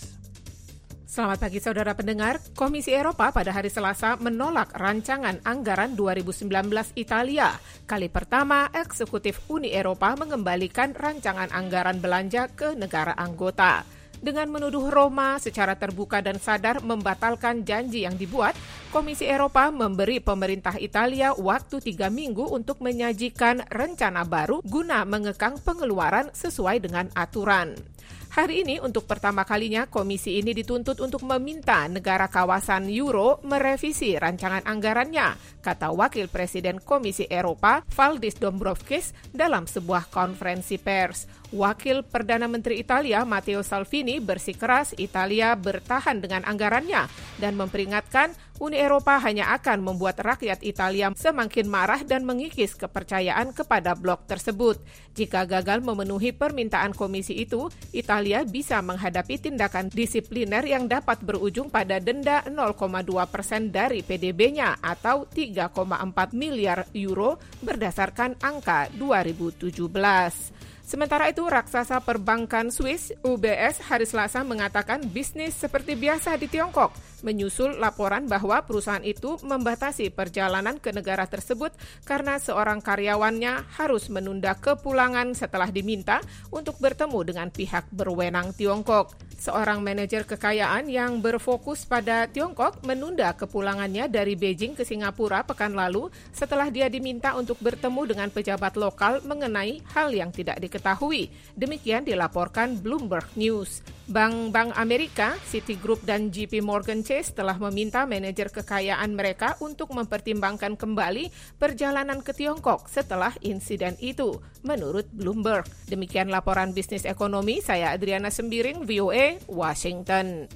Selamat pagi saudara pendengar, Komisi Eropa pada hari Selasa menolak rancangan anggaran dua ribu sembilan belas Italia. Kali pertama, eksekutif Uni Eropa mengembalikan rancangan anggaran belanja ke negara anggota. Dengan menuduh Roma secara terbuka dan sadar membatalkan janji yang dibuat, Komisi Eropa memberi pemerintah Italia waktu tiga minggu untuk menyajikan rencana baru guna mengekang pengeluaran sesuai dengan aturan. Hari ini untuk pertama kalinya komisi ini dituntut untuk meminta negara kawasan Euro merevisi rancangan anggarannya, kata Wakil Presiden Komisi Eropa Valdis Dombrovskis dalam sebuah konferensi pers. Wakil Perdana Menteri Italia Matteo Salvini bersikeras Italia bertahan dengan anggarannya dan memperingatkan Uni Eropa hanya akan membuat rakyat Italia semakin marah dan mengikis kepercayaan kepada blok tersebut. Jika gagal memenuhi permintaan komisi itu, Italia bisa menghadapi tindakan disipliner yang dapat berujung pada denda nol koma dua persen dari P D B-nya atau tiga koma empat miliar euro berdasarkan angka dua ribu tujuh belas. Sementara itu, raksasa perbankan Swiss, U B S, hari Selasa mengatakan bisnis seperti biasa di Tiongkok, menyusul laporan bahwa perusahaan itu membatasi perjalanan ke negara tersebut karena seorang karyawannya harus menunda kepulangan setelah diminta untuk bertemu dengan pihak berwenang Tiongkok. Seorang manajer kekayaan yang berfokus pada Tiongkok menunda kepulangannya dari Beijing ke Singapura pekan lalu setelah dia diminta untuk bertemu dengan pejabat lokal mengenai hal yang tidak diketahui. Demikian dilaporkan Bloomberg News. Bank-bank Amerika, Citigroup dan J P Morgan Chase telah meminta manajer kekayaan mereka untuk mempertimbangkan kembali perjalanan ke Tiongkok setelah insiden itu, menurut Bloomberg. Demikian laporan bisnis ekonomi, saya Adriana Sembiring, V O A, Washington.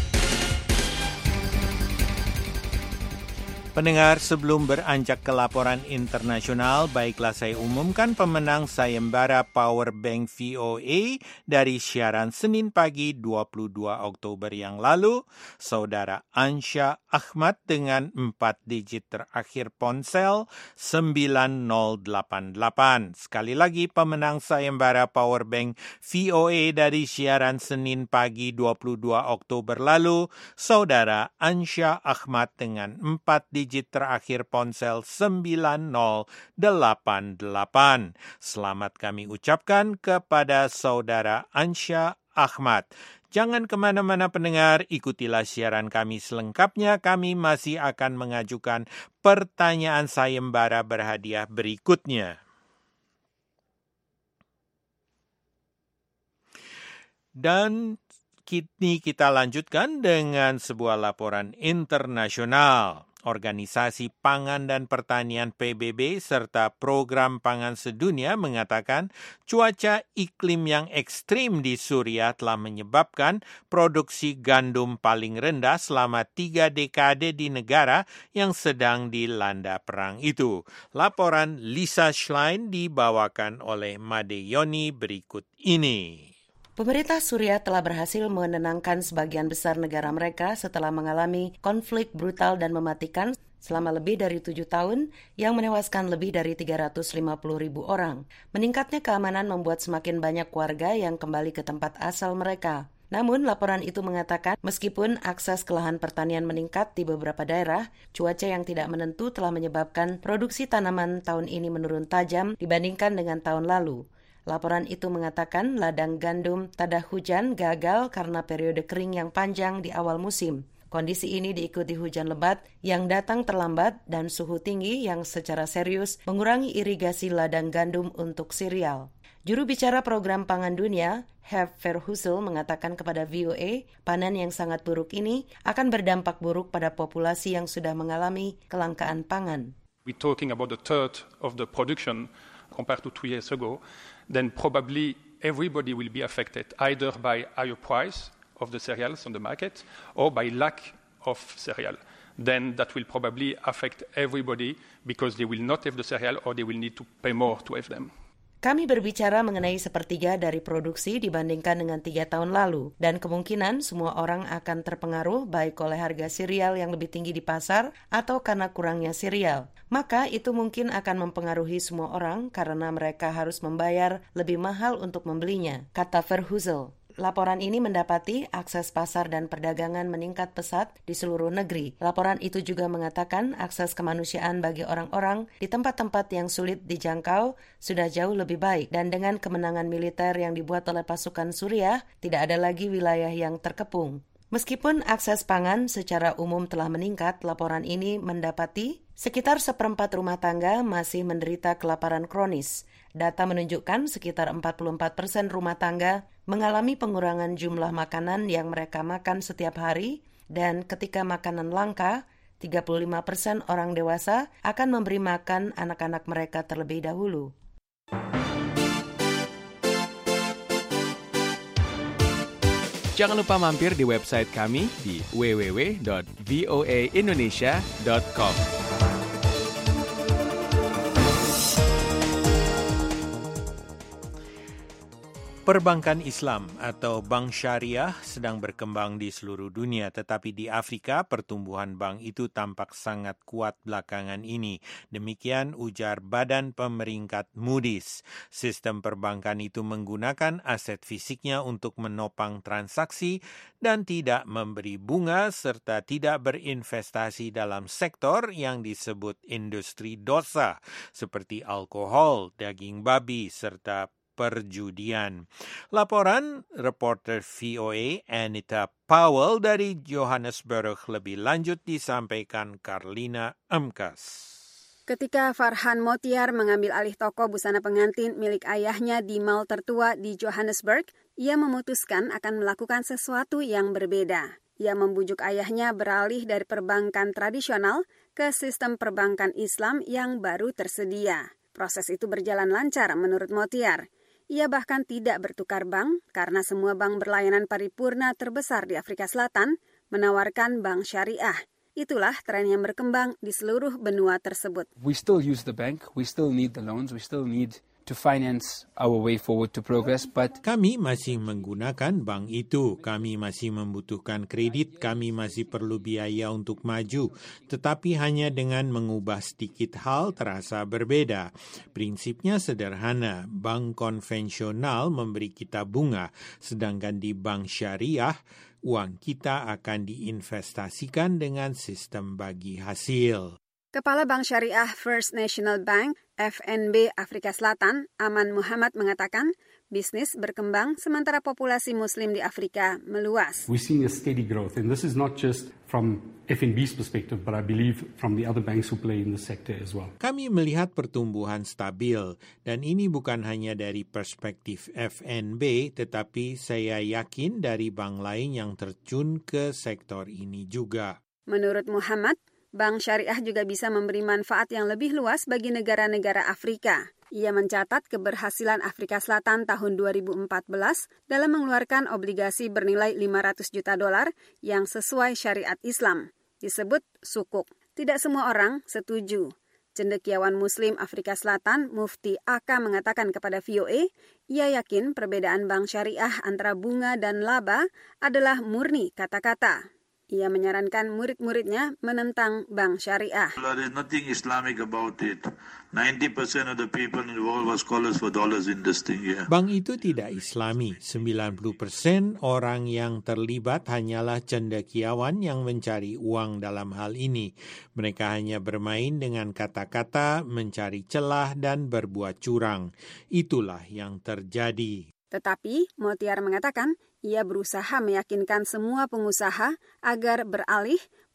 Pendengar, sebelum beranjak ke laporan internasional, baiklah saya umumkan pemenang sayembara Powerbank V O A dari siaran Senin pagi dua puluh dua Oktober yang lalu, Saudara Ansha Ahmad dengan empat digit terakhir ponsel sembilan nol delapan delapan. Sekali lagi pemenang sayembara Powerbank V O A dari siaran Senin pagi dua puluh dua Oktober lalu, Saudara Ansha Ahmad dengan empat digit digit terakhir ponsel sembilan nol delapan delapan. Selamat kami ucapkan kepada Saudara Ansha Ahmad. Jangan kemana-mana pendengar, ikutilah siaran kami selengkapnya. Kami masih akan mengajukan pertanyaan sayembara berhadiah berikutnya. Dan kini kita lanjutkan dengan sebuah laporan internasional. Organisasi Pangan dan Pertanian P B B serta Program Pangan Sedunia mengatakan cuaca iklim yang ekstrim di Suriah telah menyebabkan produksi gandum paling rendah selama tiga dekade di negara yang sedang dilanda perang itu. Laporan Lisa Schlein dibawakan oleh Made Yoni berikut ini. Pemerintah Suriah telah berhasil menenangkan sebagian besar negara mereka setelah mengalami konflik brutal dan mematikan selama lebih dari tujuh tahun yang menewaskan lebih dari tiga ratus lima puluh ribu orang. Meningkatnya keamanan membuat semakin banyak warga yang kembali ke tempat asal mereka. Namun, laporan itu mengatakan meskipun akses ke lahan pertanian meningkat di beberapa daerah, cuaca yang tidak menentu telah menyebabkan produksi tanaman tahun ini menurun tajam dibandingkan dengan tahun lalu. Laporan itu mengatakan ladang gandum tada hujan gagal karena periode kering yang panjang di awal musim. Kondisi ini diikuti hujan lebat yang datang terlambat dan suhu tinggi yang secara serius mengurangi irigasi ladang gandum untuk sirial. Juru bicara Program Pangan Dunia, Herb Verheugen, mengatakan kepada V O A, panen yang sangat buruk ini akan berdampak buruk pada populasi yang sudah mengalami kelangkaan pangan. We're talking about a third of the production compared to two years ago, then probably everybody will be affected either by higher price of the cereals on the market or by lack of cereal. Then that will probably affect everybody because they will not have the cereal or they will need to pay more to have them. Kami berbicara mengenai sepertiga dari produksi dibandingkan dengan tiga tahun lalu, dan kemungkinan semua orang akan terpengaruh baik oleh harga cereal yang lebih tinggi di pasar atau karena kurangnya cereal. Maka itu mungkin akan mempengaruhi semua orang karena mereka harus membayar lebih mahal untuk membelinya, kata Verheugen. Laporan ini mendapati akses pasar dan perdagangan meningkat pesat di seluruh negeri. Laporan itu juga mengatakan akses kemanusiaan bagi orang-orang di tempat-tempat yang sulit dijangkau sudah jauh lebih baik. Dan dengan kemenangan militer yang dibuat oleh pasukan Suriah, tidak ada lagi wilayah yang terkepung. Meskipun akses pangan secara umum telah meningkat, laporan ini mendapati sekitar seperempat rumah tangga masih menderita kelaparan kronis. Data menunjukkan sekitar empat puluh empat persen rumah tangga mengalami pengurangan jumlah makanan yang mereka makan setiap hari, dan ketika makanan langka, tiga puluh lima persen orang dewasa akan memberi makan anak-anak mereka terlebih dahulu. Jangan lupa mampir di website kami di w w w dot v o a indonesia dot com. Perbankan Islam atau bank syariah sedang berkembang di seluruh dunia, tetapi di Afrika pertumbuhan bank itu tampak sangat kuat belakangan ini. Demikian ujar Badan Pemeringkat Moody's. Sistem perbankan itu menggunakan aset fisiknya untuk menopang transaksi dan tidak memberi bunga serta tidak berinvestasi dalam sektor yang disebut industri dosa seperti alkohol, daging babi, serta perjudian. Laporan reporter V O A Anita Powell dari Johannesburg lebih lanjut disampaikan Carlina Amkas. Ketika Farhan Motiar mengambil alih toko busana pengantin milik ayahnya di mall tertua di Johannesburg, ia memutuskan akan melakukan sesuatu yang berbeda. Ia membujuk ayahnya beralih dari perbankan tradisional ke sistem perbankan Islam yang baru tersedia. Proses itu berjalan lancar menurut Motiar. Ia bahkan tidak bertukar bank karena semua bank berlayanan paripurna terbesar di Afrika Selatan menawarkan bank syariah. Itulah tren yang berkembang di seluruh benua tersebut. We still use the bank, we still need the loans, we still need to finance our way forward to progress, but kami masih menggunakan bank itu, kami masih membutuhkan kredit, kami masih perlu biaya untuk maju, tetapi hanya dengan mengubah sedikit hal terasa berbeda. Prinsipnya sederhana, bank konvensional memberi kita bunga, sedangkan di bank syariah, uang kita akan diinvestasikan dengan sistem bagi hasil. Kepala Bank Syariah First National Bank, F N B Afrika Selatan, Aman Muhammad mengatakan, bisnis berkembang sementara populasi Muslim di Afrika meluas. We're seeing a steady growth, and this is not just from F N B's perspective, but I believe from the other banks who play in the sector as well. Kami melihat pertumbuhan stabil, dan ini bukan hanya dari perspektif F N B, tetapi saya yakin dari bank lain yang terjun ke sektor ini juga. Menurut Muhammad, bank syariah juga bisa memberi manfaat yang lebih luas bagi negara-negara Afrika. Ia mencatat keberhasilan Afrika Selatan tahun dua ribu empat belas dalam mengeluarkan obligasi bernilai lima ratus juta dolar yang sesuai syariat Islam, disebut sukuk. Tidak semua orang setuju. Cendekiawan Muslim Afrika Selatan, Mufti Aka mengatakan kepada V O A, ia yakin perbedaan bank syariah antara bunga dan laba adalah murni kata-kata. Ia menyarankan murid-muridnya menentang bank syariah. There is nothing Islamic about it. ninety percent of the people in the world were scholars for dollars in this thing here. Bank itu tidak Islami. sembilan puluh persen orang yang terlibat hanyalah cendekiawan yang mencari uang dalam hal ini. Mereka hanya bermain dengan kata-kata, mencari celah dan berbuat curang. Itulah yang terjadi. Tetapi, Motiar mengatakan, ia berusaha meyakinkan semua pengusaha agar beralih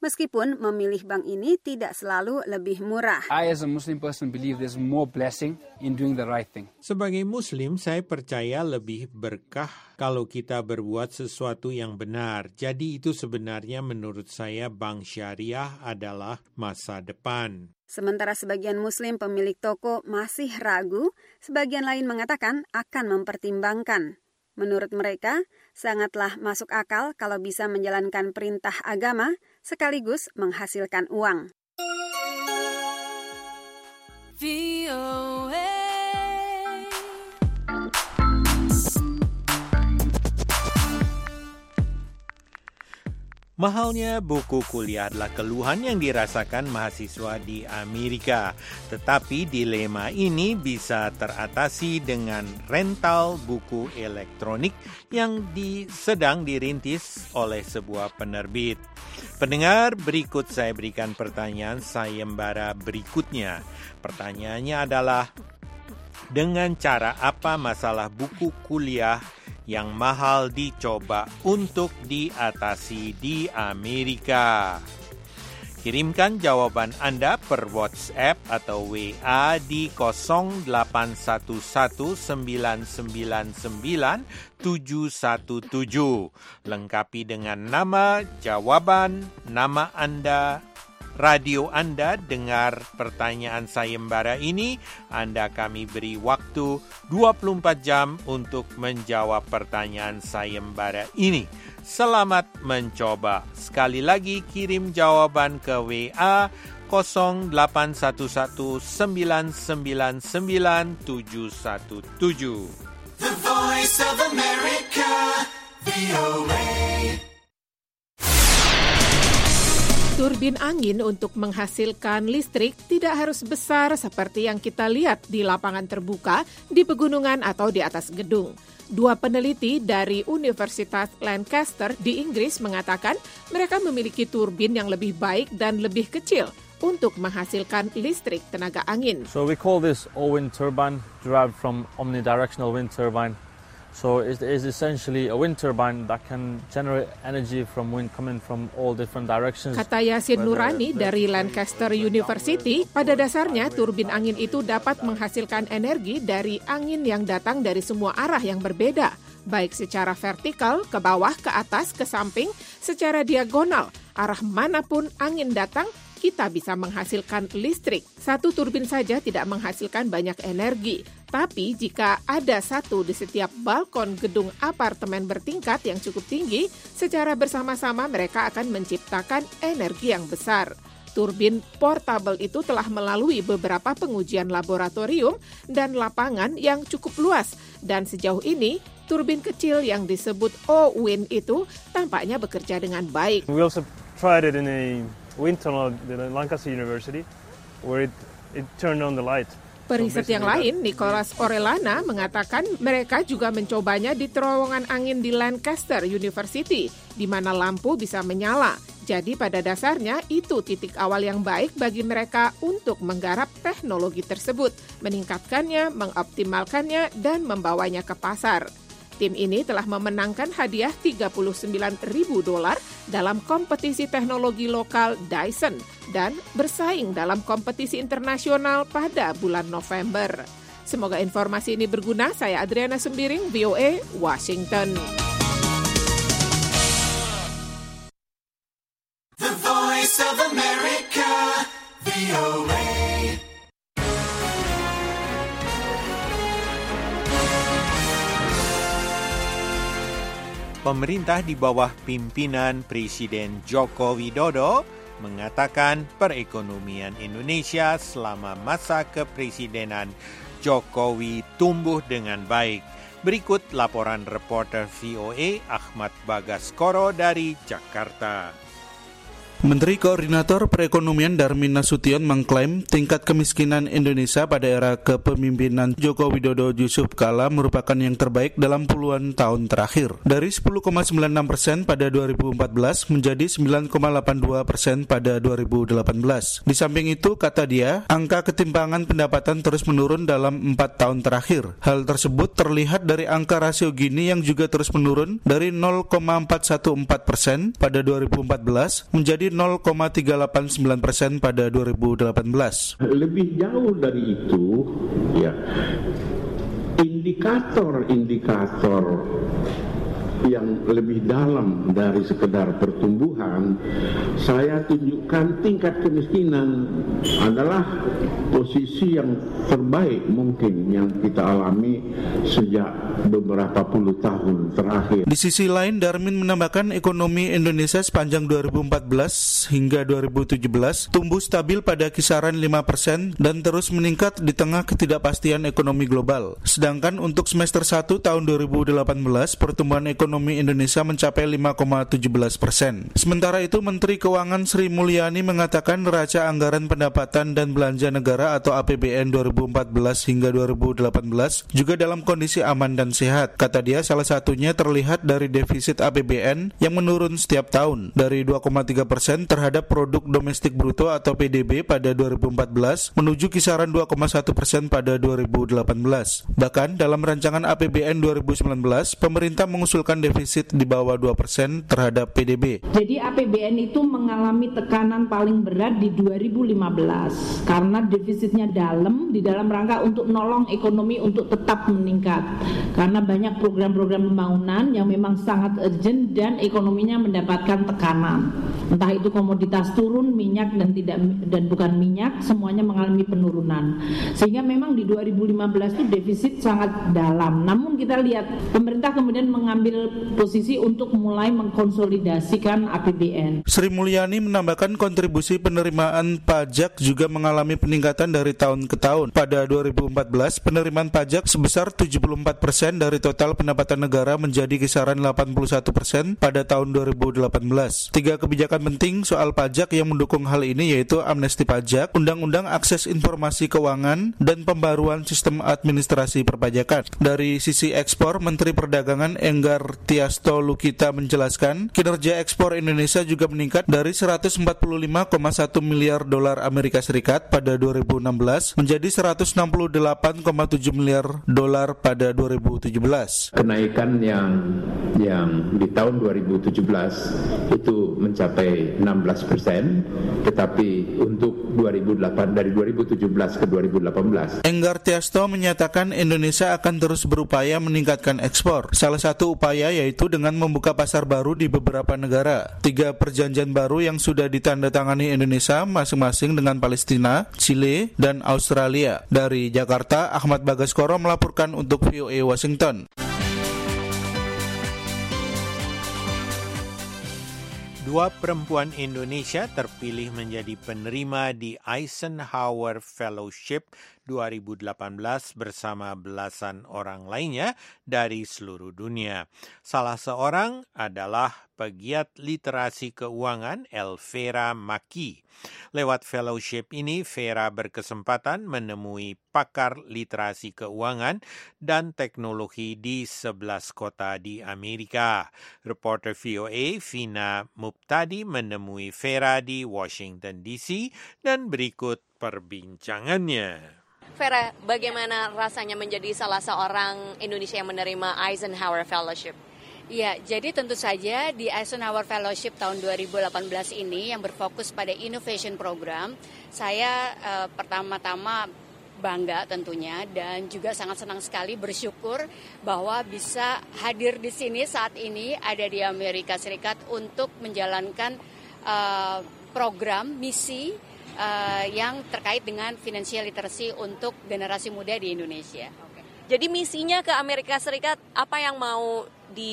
Meskipun memilih bank ini tidak selalu lebih murah. I as a Muslim person believe there's more blessing in doing the right thing. Sebagai Muslim, saya percaya lebih berkah kalau kita berbuat sesuatu yang benar. Jadi itu sebenarnya menurut saya bank syariah adalah masa depan. Sementara sebagian Muslim pemilik toko masih ragu, sebagian lain mengatakan akan mempertimbangkan. Menurut mereka, sangatlah masuk akal kalau bisa menjalankan perintah agama sekaligus menghasilkan uang. Mahalnya buku kuliah adalah keluhan yang dirasakan mahasiswa di Amerika. Tetapi dilema ini bisa teratasi dengan rental buku elektronik yang di, sedang dirintis oleh sebuah penerbit. Pendengar, berikut saya berikan pertanyaan sayembara berikutnya. Pertanyaannya adalah, dengan cara apa masalah buku kuliah yang mahal dicoba untuk diatasi di Amerika? Kirimkan jawaban Anda per WhatsApp atau W A di nol delapan satu satu sembilan sembilan sembilan tujuh satu tujuh. Lengkapi dengan nama, jawaban, nama Anda, radio Anda dengar pertanyaan sayembara ini. Anda kami beri waktu dua puluh empat jam untuk menjawab pertanyaan sayembara ini. Selamat mencoba. Sekali lagi kirim jawaban ke W A nol delapan satu satu sembilan sembilan sembilan tujuh satu tujuh. The Voice of America, V O A. Turbin angin untuk menghasilkan listrik tidak harus besar seperti yang kita lihat di lapangan terbuka, di pegunungan atau di atas gedung. Dua peneliti dari Universitas Lancaster di Inggris mengatakan mereka memiliki turbin yang lebih baik dan lebih kecil untuk menghasilkan listrik tenaga angin. So we call this all-wind turbine, derived from omnidirectional wind turbine. So it is essentially a wind turbine that can generate energy from wind coming from all different directions. Kata Yasin Nurani dari Lancaster University, pada dasarnya turbin angin itu dapat menghasilkan energi dari angin yang datang dari semua arah yang berbeda, baik secara vertikal, ke bawah, ke atas, ke samping, secara diagonal. Arah manapun angin datang, kita bisa menghasilkan listrik. Satu turbin saja tidak menghasilkan banyak energi. Tapi jika ada satu di setiap balkon gedung apartemen bertingkat yang cukup tinggi, secara bersama-sama mereka akan menciptakan energi yang besar. Turbin portable itu telah melalui beberapa pengujian laboratorium dan lapangan yang cukup luas. Dan sejauh ini, turbin kecil yang disebut O-Wind itu tampaknya bekerja dengan baik. We also tried it in a wind tunnel at Lancaster University, where it, it turned on the light. Periset yang lain, Nicholas Orellana, mengatakan mereka juga mencobanya di terowongan angin di Lancaster University, di mana lampu bisa menyala. Jadi pada dasarnya itu titik awal yang baik bagi mereka untuk menggarap teknologi tersebut, meningkatkannya, mengoptimalkannya, dan membawanya ke pasar. Tim ini telah memenangkan hadiah tiga puluh sembilan ribu dolar dalam kompetisi teknologi lokal Dyson dan bersaing dalam kompetisi internasional pada bulan November. Semoga informasi ini berguna. Saya Adriana Sembiring, V O A, Washington. The Voice of America, V O A. Pemerintah di bawah pimpinan Presiden Joko Widodo mengatakan perekonomian Indonesia selama masa kepresidenan Jokowi tumbuh dengan baik. Berikut laporan reporter V O A Ahmad Bagaskoro dari Jakarta. Menteri Koordinator Perekonomian Darmin Nasution mengklaim tingkat kemiskinan Indonesia pada era kepemimpinan Joko Widodo Yusuf Kala merupakan yang terbaik dalam puluhan tahun terakhir. Dari sepuluh koma sembilan enam persen pada dua ribu empat belas menjadi sembilan koma delapan dua persen pada dua ribu delapan belas. Di samping itu, kata dia, angka ketimpangan pendapatan terus menurun dalam empat tahun terakhir. Hal tersebut terlihat dari angka rasio Gini yang juga terus menurun dari nol koma empat satu empat persen pada dua ribu empat belas menjadi menjadi nol koma tiga delapan sembilan persen pada dua ribu delapan belas. Lebih jauh dari itu, ya, indikator-indikator yang lebih dalam dari sekedar pertumbuhan, saya tunjukkan tingkat kemiskinan adalah posisi yang terbaik mungkin yang kita alami sejak beberapa puluh tahun terakhir. Di sisi lain, Darmin menambahkan ekonomi Indonesia sepanjang dua ribu empat belas hingga dua ribu tujuh belas tumbuh stabil pada kisaran lima persen dan terus meningkat di tengah ketidakpastian ekonomi global. Sedangkan untuk semester satu tahun dua ribu delapan belas, pertumbuhan ekonomi Ekonomi Indonesia mencapai lima koma tujuh belas persen. Sementara itu, Menteri Keuangan Sri Mulyani mengatakan neraca anggaran pendapatan dan belanja negara atau A P B N dua ribu empat belas hingga dua ribu delapan belas juga dalam kondisi aman dan sehat. Kata dia, salah satunya terlihat dari defisit A P B N yang menurun setiap tahun dari dua koma tiga persen terhadap produk domestik bruto atau P D B pada dua ribu empat belas menuju kisaran dua koma satu persen pada dua ribu delapan belas. Bahkan dalam rancangan A P B N dua ribu sembilan belas, pemerintah mengusulkan defisit di bawah dua persen terhadap P D B. Jadi A P B N itu mengalami tekanan paling berat di dua ribu lima belas karena defisitnya dalam di dalam rangka untuk nolong ekonomi untuk tetap meningkat. Karena banyak program-program pembangunan yang memang sangat urgent dan ekonominya mendapatkan tekanan. Entah itu komoditas turun, minyak dan tidak dan bukan minyak, semuanya mengalami penurunan. Sehingga memang di dua ribu lima belas itu defisit sangat dalam. Namun kita lihat pemerintah kemudian mengambil posisi untuk mulai mengkonsolidasikan A P B N. Sri Mulyani menambahkan kontribusi penerimaan pajak juga mengalami peningkatan dari tahun ke tahun. Pada dua ribu empat belas, penerimaan pajak sebesar tujuh puluh empat persen dari total pendapatan negara menjadi kisaran delapan puluh satu persen pada tahun dua ribu delapan belas. Tiga kebijakan penting soal pajak yang mendukung hal ini yaitu amnesti pajak, Undang-Undang Akses Informasi Keuangan, dan pembaruan sistem administrasi perpajakan. Dari sisi ekspor, Menteri Perdagangan Enggar Tiasto Lukita menjelaskan, kinerja ekspor Indonesia juga meningkat dari seratus empat puluh lima koma satu miliar dolar Amerika Serikat pada dua ribu enam belas menjadi seratus enam puluh delapan koma tujuh miliar dolar pada dua ribu tujuh belas. Kenaikan yang yang di tahun dua ribu tujuh belas itu mencapai enam belas persen, tetapi untuk dua ribu delapan dari dua ribu tujuh belas ke dua ribu delapan belas. Enggar Tiasto menyatakan Indonesia akan terus berupaya meningkatkan ekspor. Salah satu upaya yaitu dengan membuka pasar baru di beberapa negara. Tiga perjanjian baru yang sudah ditandatangani Indonesia masing-masing dengan Palestina, Chile, dan Australia. Dari Jakarta, Ahmad Bagaskoro melaporkan untuk V O A Washington. Dua perempuan Indonesia terpilih menjadi penerima di Eisenhower Fellowship dua ribu delapan belas bersama belasan orang lainnya dari seluruh dunia. Salah seorang adalah pegiat literasi keuangan Elvera Maki. Lewat fellowship ini, Vera berkesempatan menemui pakar literasi keuangan dan teknologi di sebelas kota di Amerika. Reporter V O A Vina Muptadi menemui Vera di Washington D C dan berikut perbincangannya. Vera, bagaimana rasanya menjadi salah seorang Indonesia yang menerima Eisenhower Fellowship? Ya, jadi tentu saja di Eisenhower Fellowship tahun dua ribu delapan belas ini yang berfokus pada innovation program, saya eh, pertama-tama bangga tentunya dan juga sangat senang sekali bersyukur bahwa bisa hadir di sini saat ini ada di Amerika Serikat untuk menjalankan eh, program misi eh, yang terkait dengan financial literacy untuk generasi muda di Indonesia. Jadi misinya ke Amerika Serikat, apa yang mau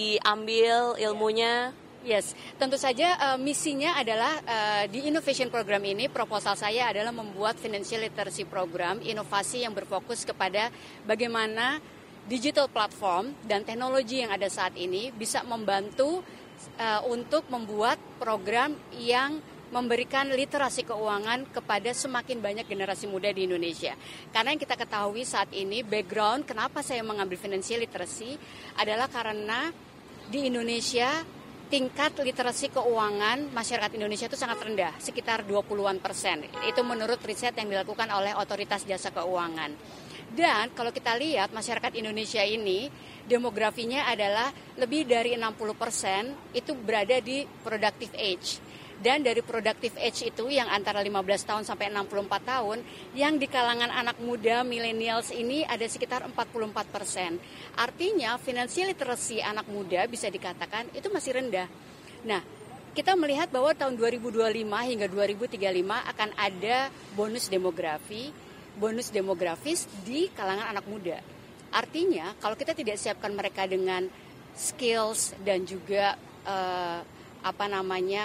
diambil ilmunya? Yes, tentu saja uh, misinya adalah uh, di innovation program ini, proposal saya adalah membuat financial literacy program, inovasi yang berfokus kepada bagaimana digital platform dan teknologi yang ada saat ini bisa membantu uh, untuk membuat program yang memberikan literasi keuangan kepada semakin banyak generasi muda di Indonesia. Karena yang kita ketahui saat ini, background kenapa saya mengambil financial literacy adalah karena di Indonesia tingkat literasi keuangan masyarakat Indonesia itu sangat rendah, sekitar dua puluhan persen. Itu menurut riset yang dilakukan oleh Otoritas Jasa Keuangan. Dan kalau kita lihat masyarakat Indonesia ini, demografinya adalah lebih dari enam puluh persen itu berada di productive age. Dan dari productive age itu yang antara lima belas tahun sampai enam puluh empat tahun, yang di kalangan anak muda millennials ini ada sekitar empat puluh empat persen. Artinya financial literacy anak muda bisa dikatakan itu masih rendah. Nah, kita melihat bahwa tahun dua ribu dua puluh lima hingga dua ribu tiga puluh lima akan ada bonus demografi, bonus demografis di kalangan anak muda. Artinya kalau kita tidak siapkan mereka dengan skills dan juga uh, apa namanya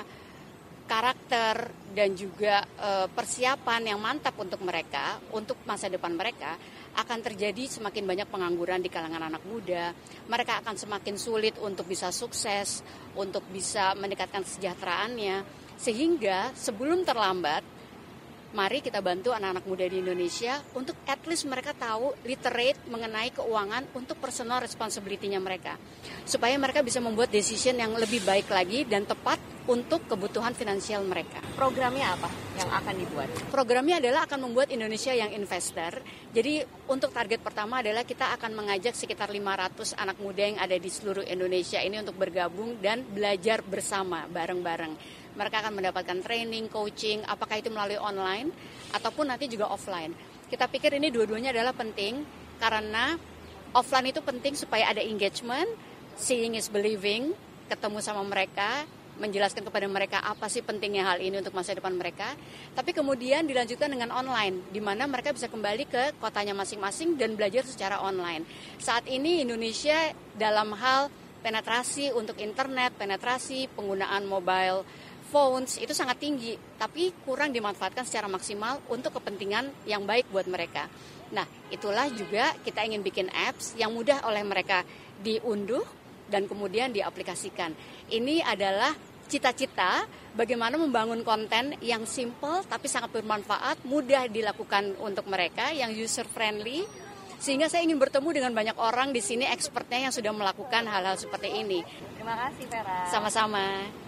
karakter dan juga e, persiapan yang mantap untuk mereka, untuk masa depan mereka, akan terjadi semakin banyak pengangguran di kalangan anak muda. Mereka akan semakin sulit untuk bisa sukses, untuk bisa meningkatkan kesejahteraannya. Sehingga sebelum terlambat, mari kita bantu anak-anak muda di Indonesia untuk at least mereka tahu literate mengenai keuangan untuk personal responsibility-nya mereka. Supaya mereka bisa membuat decision yang lebih baik lagi dan tepat untuk kebutuhan finansial mereka. Programnya apa yang akan dibuat? Programnya adalah akan membuat Indonesia yang investor. Jadi untuk target pertama adalah kita akan mengajak sekitar lima ratus anak muda yang ada di seluruh Indonesia ini untuk bergabung dan belajar bersama bareng-bareng. Mereka akan mendapatkan training, coaching, apakah itu melalui online ataupun nanti juga offline. Kita pikir ini dua-duanya adalah penting karena offline itu penting supaya ada engagement, seeing is believing, ketemu sama mereka, menjelaskan kepada mereka apa sih pentingnya hal ini untuk masa depan mereka. Tapi kemudian dilanjutkan dengan online, di mana mereka bisa kembali ke kotanya masing-masing dan belajar secara online. Saat ini Indonesia dalam hal penetrasi untuk internet, penetrasi penggunaan mobile phones itu sangat tinggi, tapi kurang dimanfaatkan secara maksimal untuk kepentingan yang baik buat mereka. Nah, itulah juga kita ingin bikin apps yang mudah oleh mereka diunduh dan kemudian diaplikasikan. Ini adalah cita-cita bagaimana membangun konten yang simple tapi sangat bermanfaat, mudah dilakukan untuk mereka, yang user friendly. Sehingga saya ingin bertemu dengan banyak orang di sini, expertnya yang sudah melakukan hal-hal seperti ini. Terima kasih, Vera. Sama-sama.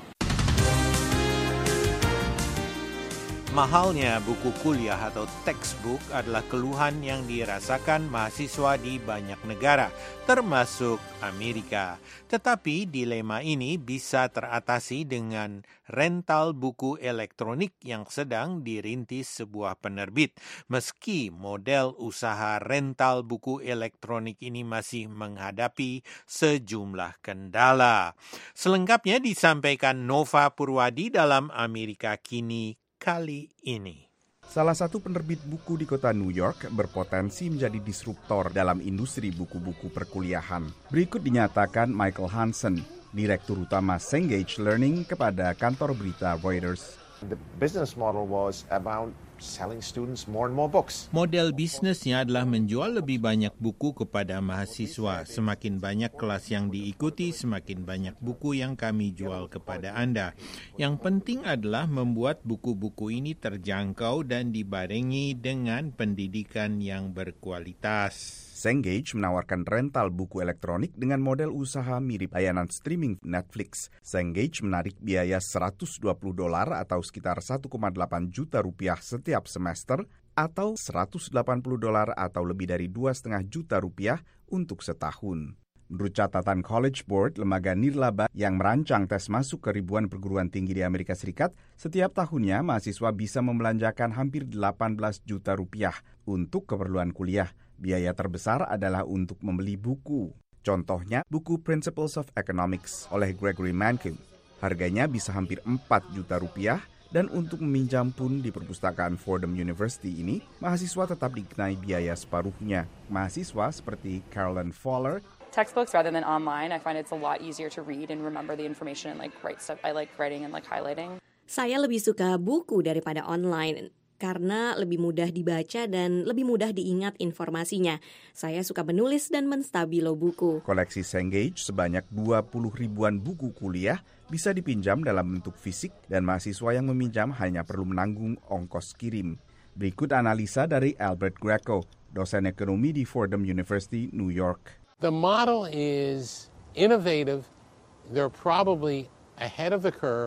Mahalnya buku kuliah atau textbook adalah keluhan yang dirasakan mahasiswa di banyak negara, termasuk Amerika. Tetapi dilema ini bisa teratasi dengan rental buku elektronik yang sedang dirintis sebuah penerbit. Meski model usaha rental buku elektronik ini masih menghadapi sejumlah kendala. Selengkapnya disampaikan Nova Purwadi dalam Amerika Kini kali ini. Salah satu penerbit buku di kota New York berpotensi menjadi disruptor dalam industri buku-buku perkuliahan. Berikut dinyatakan Michael Hansen, Direktur Utama Cengage Learning kepada kantor berita Reuters. The business model was about selling students more and more books. Model bisnisnya adalah menjual lebih banyak buku kepada mahasiswa. Semakin banyak kelas yang diikuti, semakin banyak buku yang kami jual kepada Anda. Yang penting adalah membuat buku-buku ini terjangkau dan dibarengi dengan pendidikan yang berkualitas. Cengage menawarkan rental buku elektronik dengan model usaha mirip layanan streaming Netflix. Cengage menarik biaya seratus dua puluh dolar atau sekitar satu koma delapan juta rupiah setiap semester atau seratus delapan puluh dolar atau lebih dari dua koma lima juta rupiah untuk setahun. Menurut catatan College Board, lembaga nirlaba yang merancang tes masuk ke ribuan perguruan tinggi di Amerika Serikat, setiap tahunnya mahasiswa bisa membelanjakan hampir delapan belas juta rupiah untuk keperluan kuliah. Biaya terbesar adalah untuk membeli buku. Contohnya, buku Principles of Economics oleh Gregory Mankiw. Harganya bisa hampir empat juta rupiah, dan untuk meminjam pun di perpustakaan Fordham University ini, mahasiswa tetap dikenai biaya separuhnya. Mahasiswa seperti Carolyn Fowler, textbooks rather than online, I find it's a lot easier to read and remember the information and like write stuff. I like writing and like highlighting. Saya lebih suka buku daripada online karena lebih mudah dibaca dan lebih mudah diingat informasinya. Saya suka menulis dan menstabilo buku. Koleksi Cengage sebanyak dua puluh ribuan buku kuliah bisa dipinjam dalam bentuk fisik dan mahasiswa yang meminjam hanya perlu menanggung ongkos kirim. Berikut analisa dari Albert Greco, dosen ekonomi di Fordham University, New York. The model is innovative. They're probably ahead of the curve.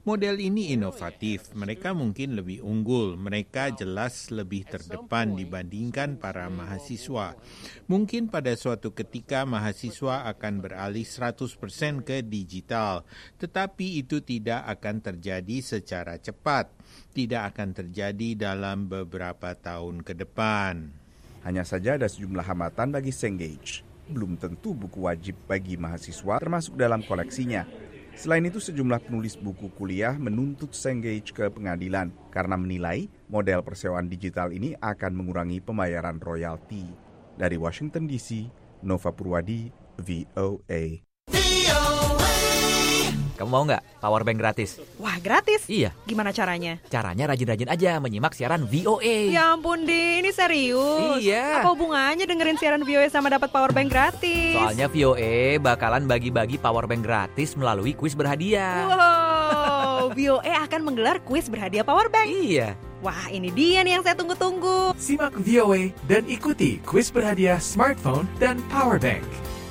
Model ini inovatif, mereka mungkin lebih unggul, mereka jelas lebih terdepan dibandingkan para mahasiswa. Mungkin pada suatu ketika mahasiswa akan beralih seratus persen ke digital, tetapi itu tidak akan terjadi secara cepat, tidak akan terjadi dalam beberapa tahun ke depan. Hanya saja ada sejumlah hambatan bagi Cengage. Belum tentu buku wajib bagi mahasiswa termasuk dalam koleksinya. Selain itu, sejumlah penulis buku kuliah menuntut Cengage ke pengadilan karena menilai model persewaan digital ini akan mengurangi pembayaran royalti. Dari Washington D C, Nova Purwadi, V O A. Kamu mau nggak power bank gratis? Wah, gratis? Iya. Gimana caranya? Caranya rajin-rajin aja menyimak siaran V O A. Ya ampun, Di, ini serius? Iya. Apa hubungannya dengerin siaran V O A sama dapat power bank gratis? Soalnya V O A bakalan bagi-bagi power bank gratis melalui kuis berhadiah. Wow, V O A akan menggelar kuis berhadiah power bank? Iya. Wah, ini dia nih yang saya tunggu-tunggu. Simak V O A dan ikuti kuis berhadiah smartphone dan power bank.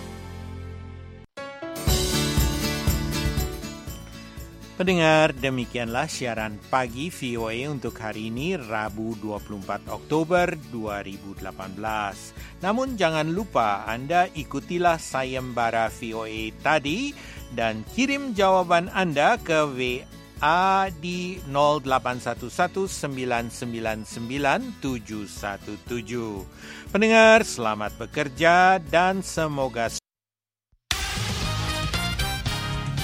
Pendengar, demikianlah siaran pagi V O A untuk hari ini, Rabu dua puluh empat Oktober dua ribu delapan belas. Namun jangan lupa Anda ikutilah sayembara V O A tadi dan kirim jawaban Anda ke W A di nol delapan satu satu sembilan sembilan sembilan tujuh satu tujuh. Pendengar, selamat bekerja dan semoga